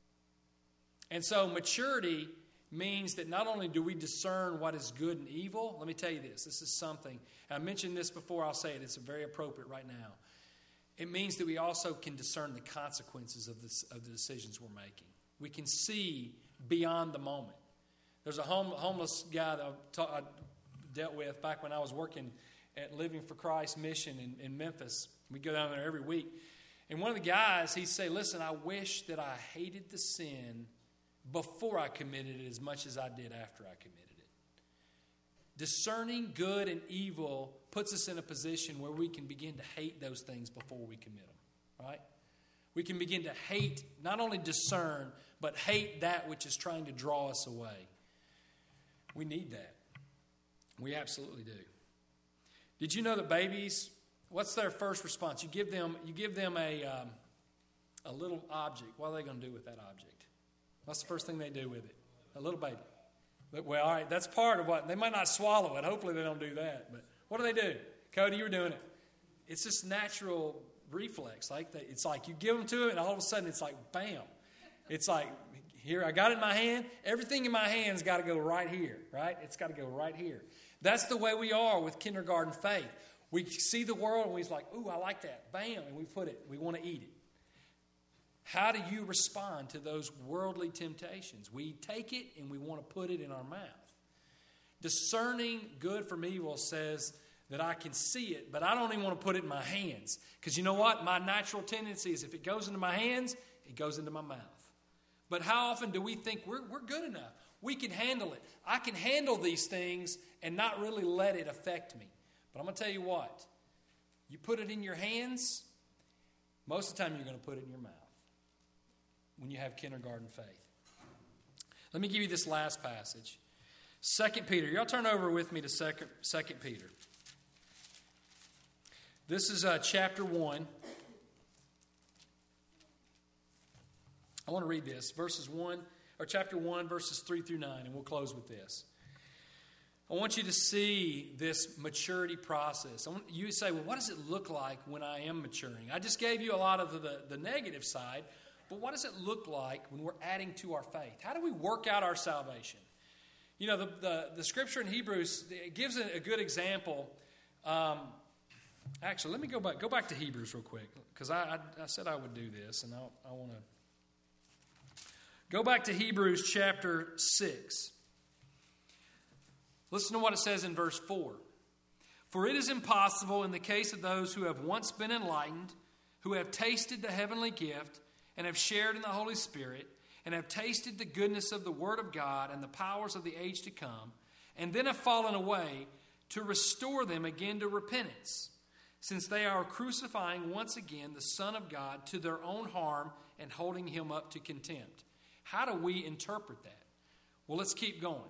And so maturity means that not only do we discern what is good and evil, let me tell you this, this is something, and I mentioned this before, I'll say it, it's very appropriate right now. It means that we also can discern the consequences of, this, of the decisions we're making. We can see beyond the moment. There's a home, homeless guy that I, ta- I dealt with back when I was working at Living for Christ mission in, in Memphis. We go down there every week. And one of the guys, he'd say, listen, I wish that I hated the sin before I committed it as much as I did after I committed it. Discerning good and evil puts us in a position where we can begin to hate those things before we commit them, right? We can begin to hate, not only discern, but hate that which is trying to draw us away. We need that. We absolutely do. Did you know that babies, what's their first response? You give them, you give them a, um, a little object. What are they going to do with that object? What's the first thing they do with it? A little baby. But, well, all right, that's part of what, they might not swallow it. Hopefully they don't do that. But what do they do? Cody, you were doing it. It's just natural reflex. Like they, it's like you give them to it, and all of a sudden it's like, bam. It's like, here, I got it in my hand. Everything in my hand's got to go right here, right? It's got to go right here. That's the way we are with kindergarten faith. We see the world, and we're like, ooh, I like that. Bam, and we put it. We want to eat it. How do you respond to those worldly temptations? We take it, and we want to put it in our mouth. Discerning good from evil says that I can see it, but I don't even want to put it in my hands. Because you know what? My natural tendency is if it goes into my hands, it goes into my mouth. But how often do we think we're, we're good enough? We can handle it. I can handle these things and not really let it affect me. But I'm going to tell you what. You put it in your hands, most of the time you're going to put it in your mouth when you have kindergarten faith. Let me give you this last passage. Second Peter. Y'all turn over with me to Second, Second Peter. This is uh, chapter one. I want to read this. Verses one, or chapter one, verses three through nine, and we'll close with this. I want you to see this maturity process. I want you to say, well, what does it look like when I am maturing? I just gave you a lot of the, the negative side, but what does it look like when we're adding to our faith? How do we work out our salvation? You know, the, the, the scripture in Hebrews, it gives a, a good example. Um, actually, let me go back. Go back to Hebrews real quick, because I, I, I said I would do this, and I, I want to go back to Hebrews chapter six. Listen to what it says in verse four. For it is impossible in the case of those who have once been enlightened, who have tasted the heavenly gift, and have shared in the Holy Spirit, and have tasted the goodness of the Word of God and the powers of the age to come, and then have fallen away, to restore them again to repentance, since they are crucifying once again the Son of God to their own harm and holding him up to contempt. How do we interpret that? Well, let's keep going.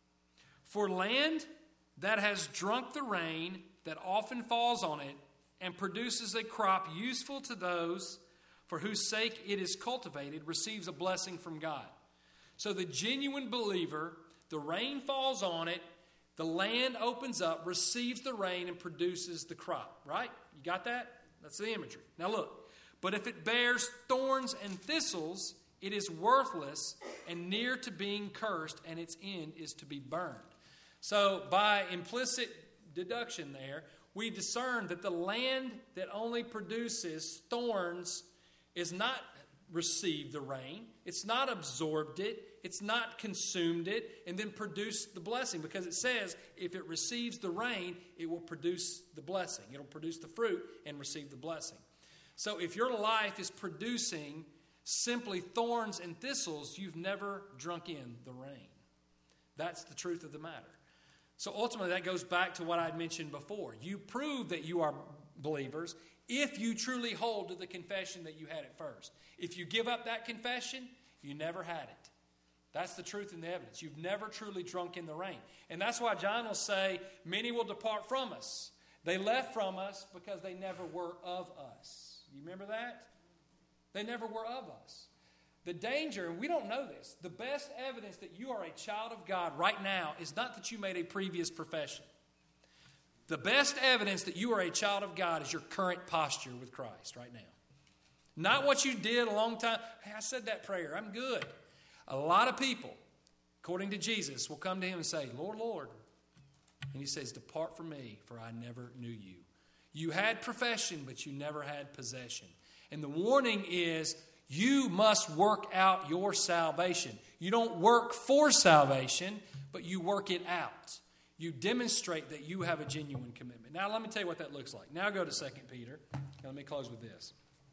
For land that has drunk the rain that often falls on it and produces a crop useful to those for whose sake it is cultivated receives a blessing from God. So the genuine believer, the rain falls on it, the land opens up, receives the rain, and produces the crop. Right? You got that? That's the imagery. Now look. But if it bears thorns and thistles, it is worthless and near to being cursed, and its end is to be burned. So by implicit deduction there, we discern that the land that only produces thorns is not received the rain, it's not absorbed it, it's not consumed it, and then produced the blessing. Because it says if it receives the rain, it will produce the blessing. It'll produce the fruit and receive the blessing. So if your life is producing simply thorns and thistles, you've never drunk in the rain. That's the truth of the matter. So ultimately that goes back to what I had mentioned before. You prove that you are believers if you truly hold to the confession that you had at first. If you give up that confession, you never had it. That's the truth in the evidence. You've never truly drunk in the rain. And that's why John will say, many will depart from us. They left from us because they never were of us. You remember that? They never were of us. The danger, and we don't know this, the best evidence that you are a child of God right now is not that you made a previous profession. The best evidence that you are a child of God is your current posture with Christ right now. Not what you did a long time. Hey, I said that prayer. I'm good. A lot of people, according to Jesus, will come to him and say, Lord, Lord. And he says, depart from me, for I never knew you. You had profession, but you never had possession. And the warning is, you must work out your salvation. You don't work for salvation, but you work it out. You demonstrate that you have a genuine commitment. Now, let me tell you what that looks like. Now go to Second Peter. Now, let me close with this.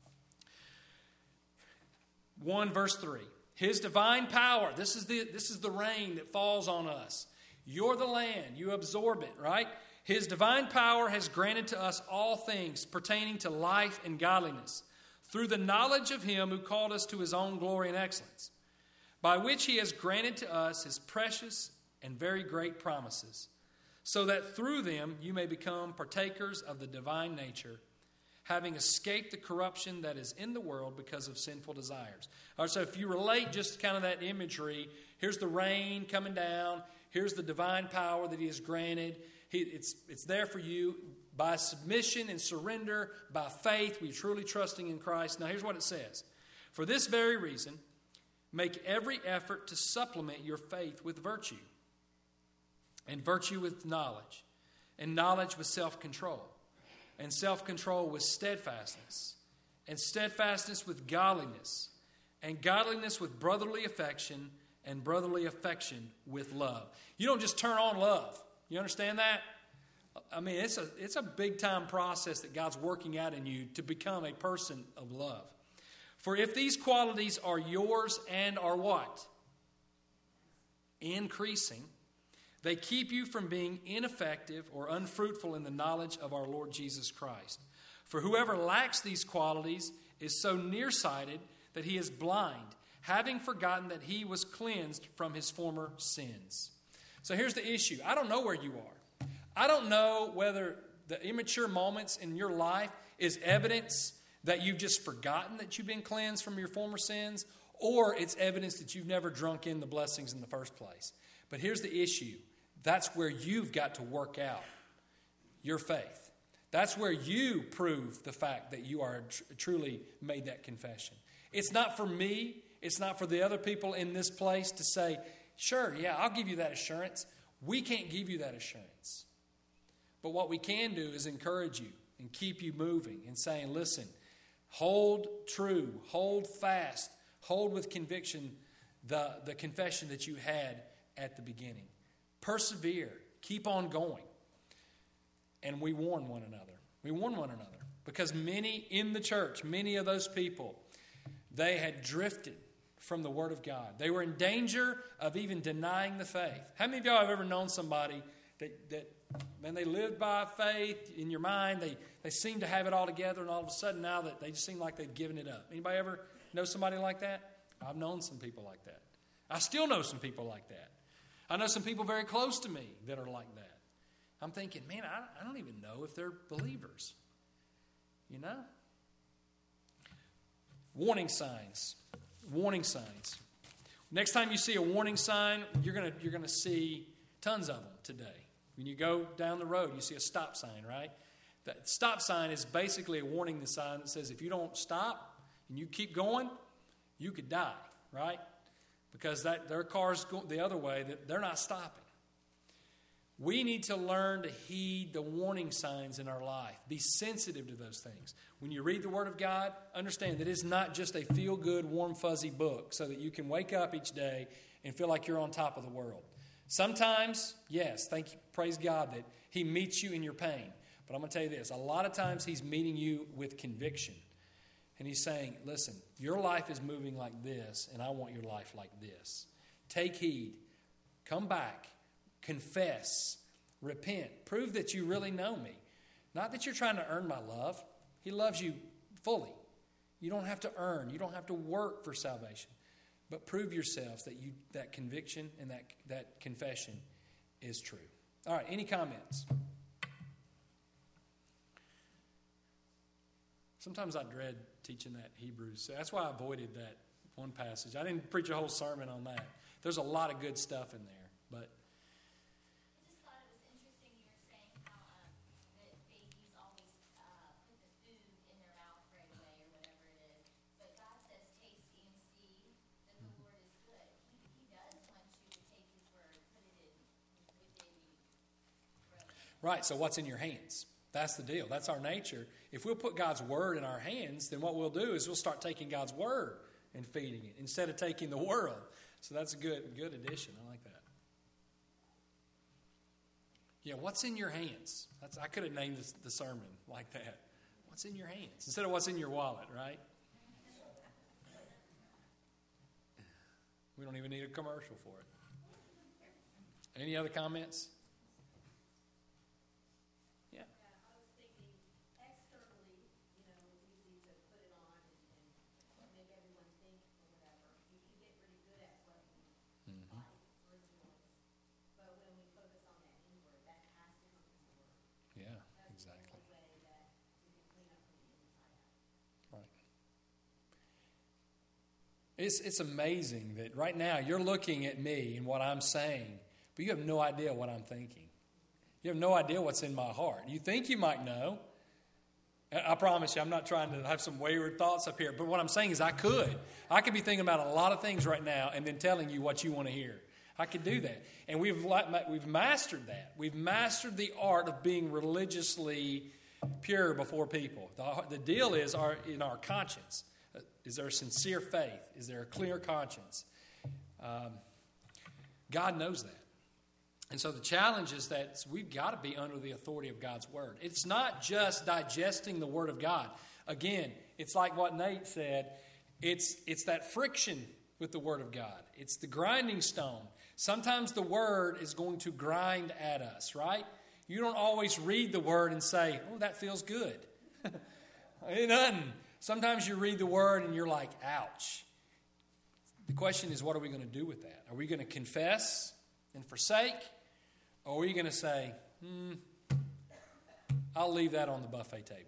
one verse three. His divine power. This is the, this is the rain that falls on us. You're the land. You absorb it, right? His divine power has granted to us all things pertaining to life and godliness, through the knowledge of him who called us to his own glory and excellence, by which he has granted to us his precious and very great promises, so that through them you may become partakers of the divine nature, having escaped the corruption that is in the world because of sinful desires. All right, so if you relate just kind of that imagery, here's the rain coming down, here's the divine power that he has granted. He, it's, it's there for you. By submission and surrender, by faith, we're truly trusting in Christ. Now, here's what it says. For this very reason, make every effort to supplement your faith with virtue, and virtue with knowledge, and knowledge with self-control, and self-control with steadfastness, and steadfastness with godliness, and godliness with brotherly affection, and brotherly affection with love. You don't just turn on love. You understand that? I mean, it's a it's a big-time process that God's working out in you to become a person of love. For if these qualities are yours and are what? increasing. They keep you from being ineffective or unfruitful in the knowledge of our Lord Jesus Christ. For whoever lacks these qualities is so nearsighted that he is blind, having forgotten that he was cleansed from his former sins. So here's the issue. I don't know where you are. I don't know whether the immature moments in your life is evidence that you've just forgotten that you've been cleansed from your former sins, or it's evidence that you've never drunk in the blessings in the first place. But here's the issue. That's where you've got to work out your faith. That's where you prove the fact that you are tr- truly made that confession. It's not for me. It's not for the other people in this place to say, sure, yeah, I'll give you that assurance. We can't give you that assurance. But what we can do is encourage you and keep you moving and saying, listen, hold true, hold fast, hold with conviction the, the confession that you had at the beginning. Persevere, keep on going. And we warn one another. We warn one another. Because many in the church, many of those people, they had drifted from the Word of God. They were in danger of even denying the faith. How many of y'all have ever known somebody that, that man, they lived by faith in your mind, they, they seem to have it all together, and all of a sudden now that they just seem like they've given it up? Anybody ever know somebody like that? I've known some people like that. I still know some people like that. I know some people very close to me that are like that. I'm thinking, man, I, I don't even know if they're believers. You know? Warning signs. Warning signs. Next time you see a warning sign, you're gonna you're gonna see tons of them today. When you go down the road, you see a stop sign, right? That stop sign is basically a warning sign that says if you don't stop and you keep going, you could die, right? Because that their car's go the other way, that they're not stopping. We need to learn to heed the warning signs in our life. Be sensitive to those things. When you read the Word of God, understand that it's not just a feel-good, warm, fuzzy book so that you can wake up each day and feel like you're on top of the world. Sometimes, yes, thank you, praise God that He meets you in your pain. But I'm going to tell you this, a lot of times He's meeting you with conviction. And He's saying, listen, your life is moving like this, and I want your life like this. Take heed. Come back. Confess, repent, prove that you really know me. Not that you're trying to earn my love. He loves you fully. You don't have to earn. You don't have to work for salvation. But prove yourselves that you that conviction and that, that confession is true. All right, any comments? Sometimes I dread teaching that Hebrews. So that's why I avoided that one passage. I didn't preach a whole sermon on that. There's a lot of good stuff in there, but right, so what's in your hands? That's the deal. That's our nature. If we'll put God's Word in our hands, then what we'll do is we'll start taking God's Word and feeding it instead of taking the world. So that's a good, good addition. I like that. Yeah, what's in your hands? That's, I could have named this, the sermon like that. What's in your hands? Instead of what's in your wallet, right? We don't even need a commercial for it. Any other comments? It's, it's amazing that right now you're looking at me and what I'm saying, but you have no idea what I'm thinking. You have no idea what's in my heart. You think you might know. I promise you, I'm not trying to have some wayward thoughts up here, but what I'm saying is I could. I could be thinking about a lot of things right now and then telling you what you want to hear. I could do that. And we've, we've mastered that. We've mastered the art of being religiously pure before people. The, the deal is our, in our conscience. Is there a sincere faith? Is there a clear conscience? Um, God knows that. And so the challenge is that we've got to be under the authority of God's Word. It's not just digesting the Word of God. Again, it's like what Nate said. It's, it's that friction with the Word of God. It's the grinding stone Sometimes the Word is going to grind at us, right? You don't always read the Word and say, oh, that feels good. Ain't nothing. Sometimes you read the Word and you're like, ouch. The question is, what are we going to do with that? Are we going to confess and forsake? Or are we going to say, hmm, I'll leave that on the buffet table?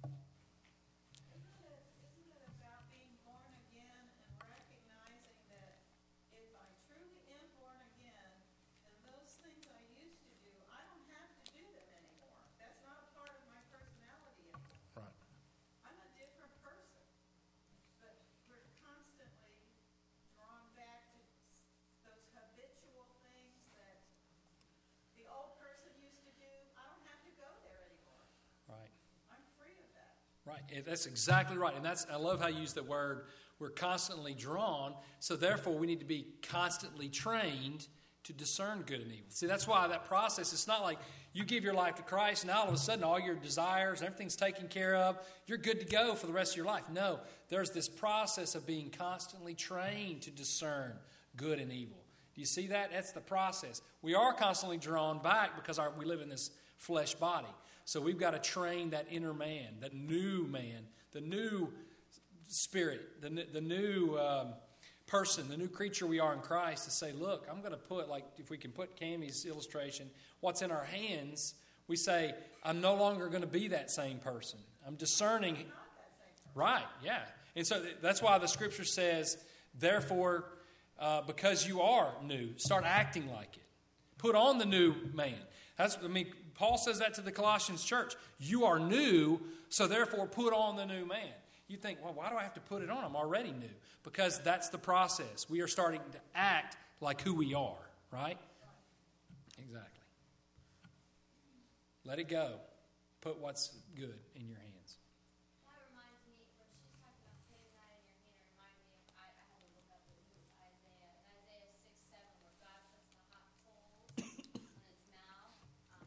Right, that's exactly right. And that's I love how you use the word, we're constantly drawn, so therefore we need to be constantly trained to discern good and evil. See, that's why that process, it's not like you give your life to Christ and now all of a sudden all your desires and everything's taken care of, you're good to go for the rest of your life. No, there's this process of being constantly trained to discern good and evil. Do you see that? That's the process. We are constantly drawn back because our, we live in this flesh body. So we've got to train that inner man, that new man, the new spirit, the, the new um, person, the new creature we are in Christ to say, look, I'm going to put, like if we can put Cammy's illustration, what's in our hands, we say, I'm no longer going to be that same person. I'm discerning. Right, yeah. And so that's why the Scripture says, therefore, uh, because you are new, start acting like it. Put on the new man. That's, I mean, Paul says that to the Colossians church. You are new, so therefore put on the new man. You think, well, why do I have to put it on? I'm already new. Because that's the process. We are starting to act like who we are, right? Exactly. Let it go. Put what's good in your hands. That reminds me, when she's talking about putting that in your hand, it reminded me of, I, I had to look up the book of Isaiah. In Isaiah six seven, where God puts the hot coals in its mouth. Um,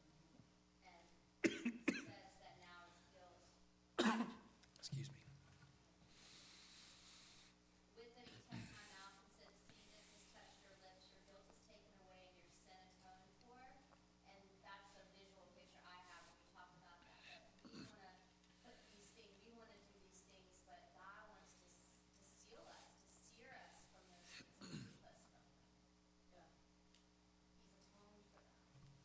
and says that now it's guilt. Excuse me. With it he touched my mouth and said, see, this has touched your lips, your guilt is taken away and your sin atoned for. And that's a visual picture I have when we talk about that. That we want to put these things, we want to do these things, but God wants to, to seal us, to sear us from those things and keep us from them. Yeah. He's atoned for that.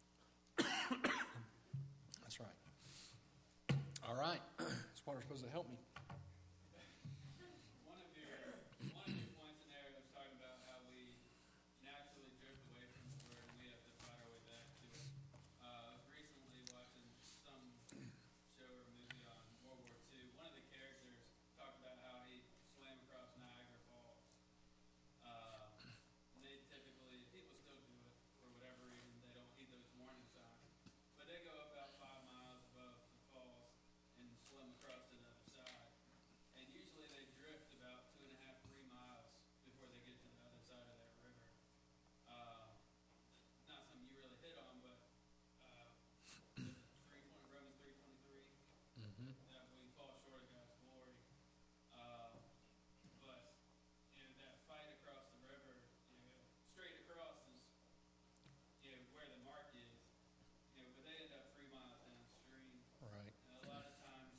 That's right. All right. This water's supposed to help me. One of your one of your points in there was talking about how we naturally drift away from the word and we have to fight our way back to it. Uh, I was recently watching some show or movie on World War Two. One of the characters talked about how he swam across Niagara Falls. Uh, and they typically, people still do it for whatever reason. They don't eat those warning signs, but they go about five miles above the falls and swim across to the other side. And usually they drift about two and a half, three miles before they get to the other side of that river. Uh, not something you really hit on, but uh, the three point Romans three twenty three Mm-hmm. that we fall short of God's glory. Uh, but you know that fight across the river, you know, straight across is you know where the mark is. You know, but they end up three miles downstream. Right. And a lot of times,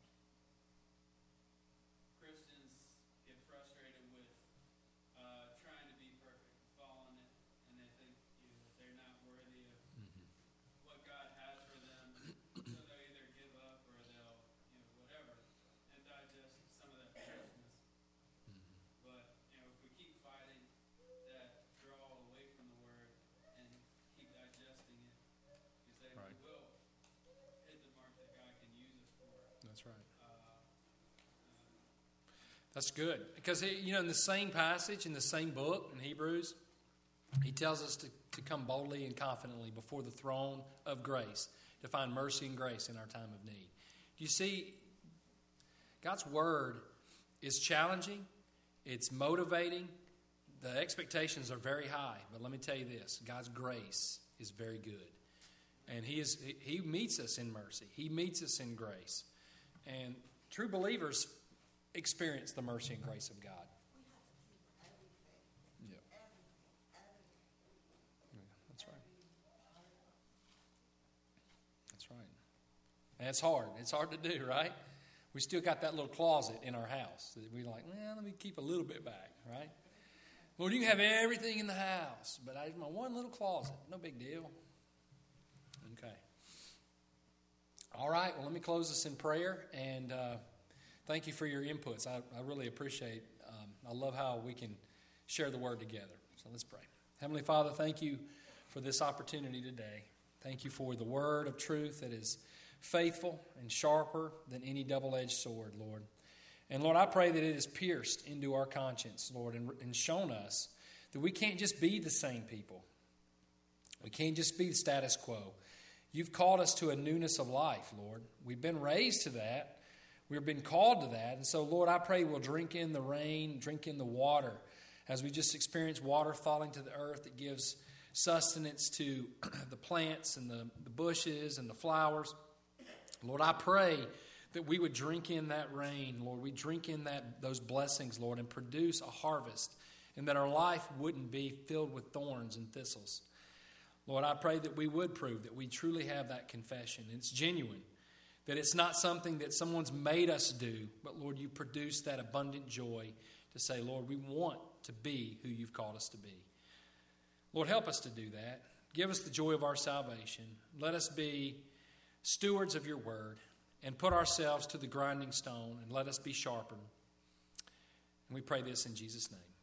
Christians get frustrated with uh, trying to be perfect, following it, and they think you know, that they're not worthy of what God has for them. So they'll either give up or they'll, you know, whatever, and digest some of that foolishness. But you know, if we keep fighting that draw away from the Word and keep digesting it, you say Right. we will hit the mark that God can use us for. That's right. Uh, That's good. Because, you know, in the same passage, in the same book, in Hebrews, he tells us to, to come boldly and confidently before the throne of grace to find mercy and grace in our time of need. Do you see, God's Word is challenging. It's motivating. The expectations are very high. But let me tell you this, God's grace is very good. And he is he meets us in mercy. He meets us in grace. And true believers experience the mercy and grace of God. We have to keep everything, Yeah. everything, everything And it's hard. It's hard to do, right? We still got that little closet in our house that we're like, well, let me keep a little bit back, right? Lord, you can have everything in the house, but I my one little closet. No big deal. Okay. All right, well, let me close this in prayer, and uh, thank you for your inputs. I, I really appreciate um, I love how we can share the word together. So let's pray. Heavenly Father, thank you for this opportunity today. Thank you for the word of truth that is faithful and sharper than any double-edged sword, Lord. And Lord, I pray that it is pierced into our conscience, Lord, and, and shown us that we can't just be the same people. We can't just be the status quo. You've called us to a newness of life, Lord. We've been raised to that. We've been called to that. And so, Lord, I pray we'll drink in the rain, drink in the water, as we just experienced water falling to the earth that gives sustenance to the plants and the, the bushes and the flowers. Lord, I pray that we would drink in that rain, Lord. We drink in that those blessings, Lord, and produce a harvest, and that our life wouldn't be filled with thorns and thistles. Lord, I pray that we would prove that we truly have that confession. It's genuine, that it's not something that someone's made us do, but, Lord, you produce that abundant joy to say, Lord, we want to be who you've called us to be. Lord, help us to do that. Give us the joy of our salvation. Let us be stewards of your word and put ourselves to the grinding stone and let us be sharpened. And we pray this in Jesus' name.